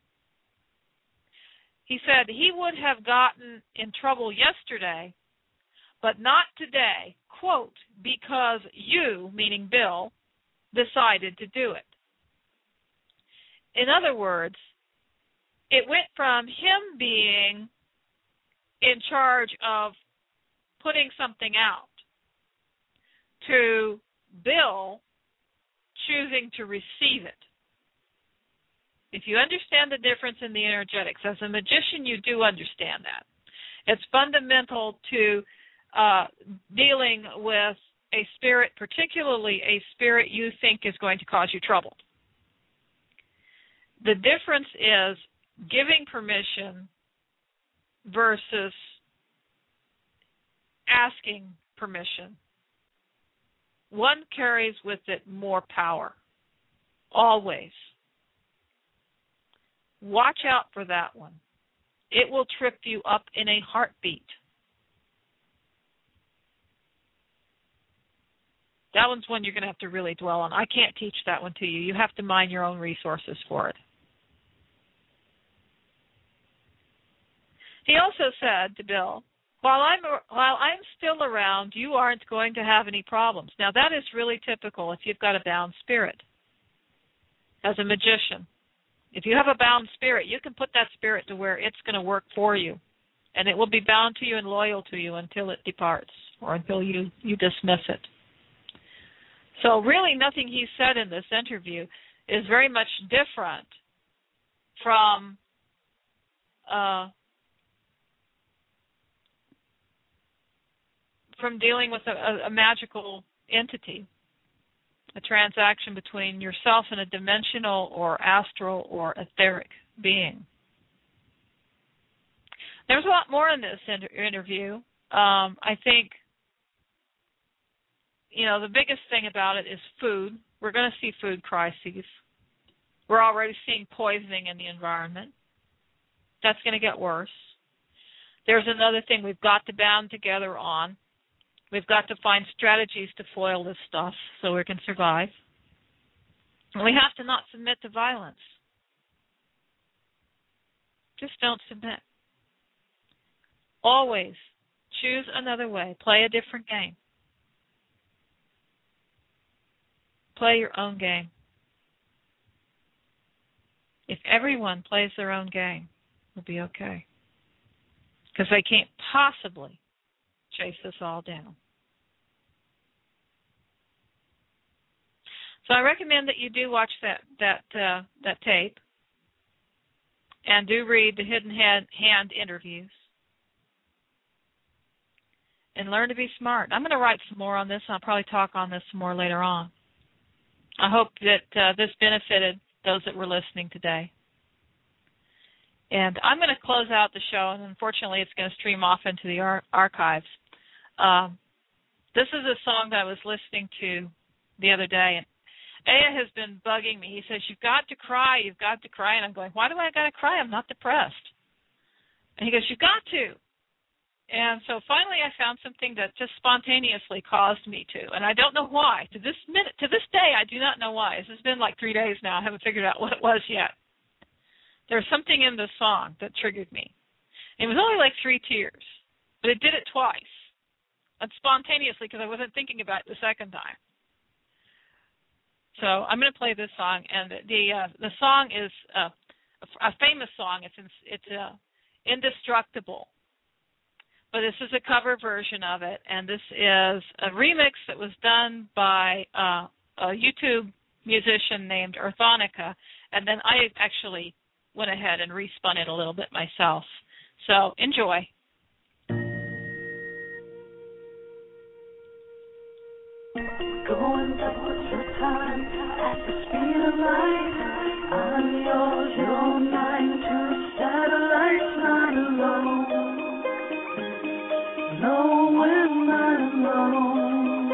he said he would have gotten in trouble yesterday, but not today, quote, because you, meaning Bill, decided to do it. In other words, it went from him being in charge of putting something out to Bill choosing to receive it. If you understand the difference in the energetics, as a magician, you do understand that. It's fundamental to dealing with a spirit, particularly a spirit you think is going to cause you trouble. The difference is giving permission versus asking permission. One carries with it more power. Always. Watch out for that one. It will trip you up in a heartbeat. That one's one you're going to have to really dwell on. I can't teach that one to you. You have to mine your own resources for it. He also said to Bill, while I'm still around, you aren't going to have any problems. Now, that is really typical if you've got a bound spirit. As a magician, if you have a bound spirit, you can put that spirit to where it's going to work for you, and it will be bound to you and loyal to you until it departs or until you dismiss it. So really nothing he said in this interview is very much different from dealing with a magical entity, a transaction between yourself and a dimensional or astral or etheric being. There's a lot more in this interview. I think, the biggest thing about it is food. We're going to see food crises. We're already seeing poisoning in the environment. That's going to get worse. There's another thing we've got to band together on. We've got to find strategies to foil this stuff so we can survive. And we have to not submit to violence. Just don't submit. Always choose another way. Play a different game. Play your own game. If everyone plays their own game, we'll be okay. Because they can't possibly chase us all down. So I recommend that you do watch that tape and do read the Hidden Hand interviews and learn to be smart. I'm going to write some more on this. I'll probably talk on this some more later on. I hope that this benefited those that were listening today. And I'm going to close out the show, and unfortunately it's going to stream off into the archives. This is a song that I was listening to the other day, and Aya has been bugging me. He says, you've got to cry, and I'm going, why do I got to cry? I'm not depressed. And he goes, you've got to. And so finally I found something that just spontaneously caused me to, and I don't know why. To this day, I do not know why. This has been like 3 days now. I haven't figured out what it was yet. There's something in the song that triggered me. It was only like 3 tears, but it did it twice, and spontaneously, because I wasn't thinking about it the second time. So I'm going to play this song, and the song is a famous song. It's Indestructible. But this is a cover version of it, and this is a remix that was done by a YouTube musician named Earthonica, and then I actually went ahead and respun it a little bit myself. So enjoy. Going backwards in time at the speed of light. I'm yours, you're mine. Two satellites, not alone. No, we're not alone.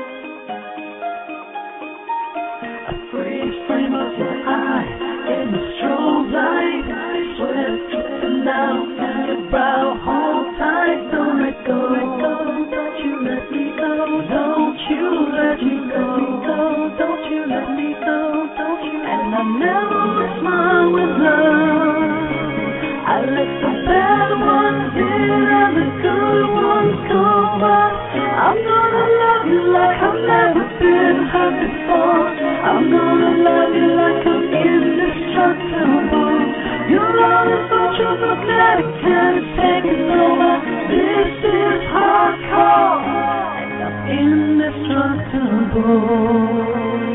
A freeze frame of your eye in the strobe light. Sweat dripping down from your brow. Hold tight, don't let go. Don't you let me go. Don't you let me go. Don't you let me go. Don't you. And I never smile with love. I let the bad ones in and the good ones go by. I'm gonna love you like I've never been hurt before. I'm gonna love you like I'm indestructible. You're always such a magnetic and it's taking over. This is hardcore and I'm indestructible.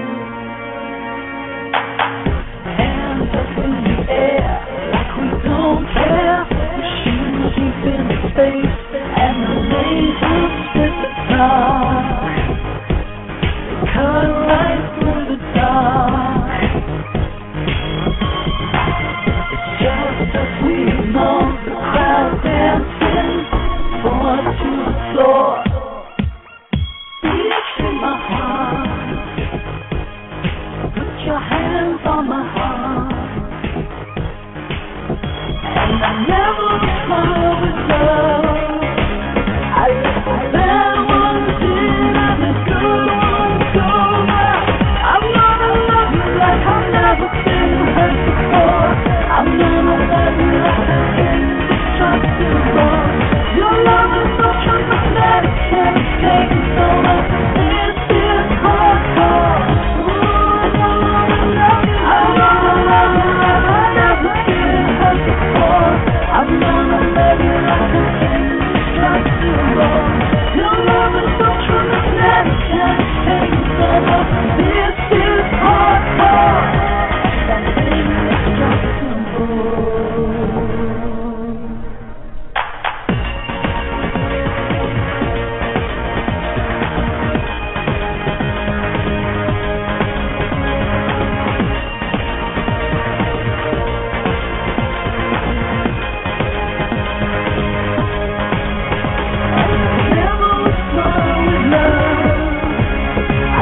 Hands up in the air like we don't care. Machines deep in space and the lasers spit the dark. Cut right through the dark. It's just as we know, the crowd dancing forward to the floor.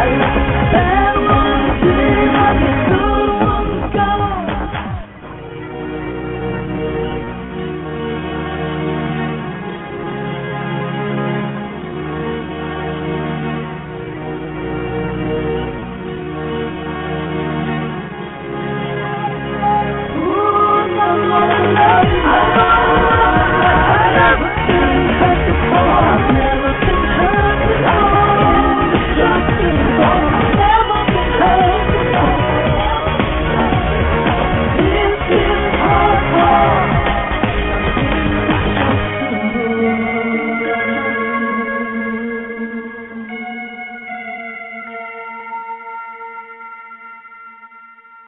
life.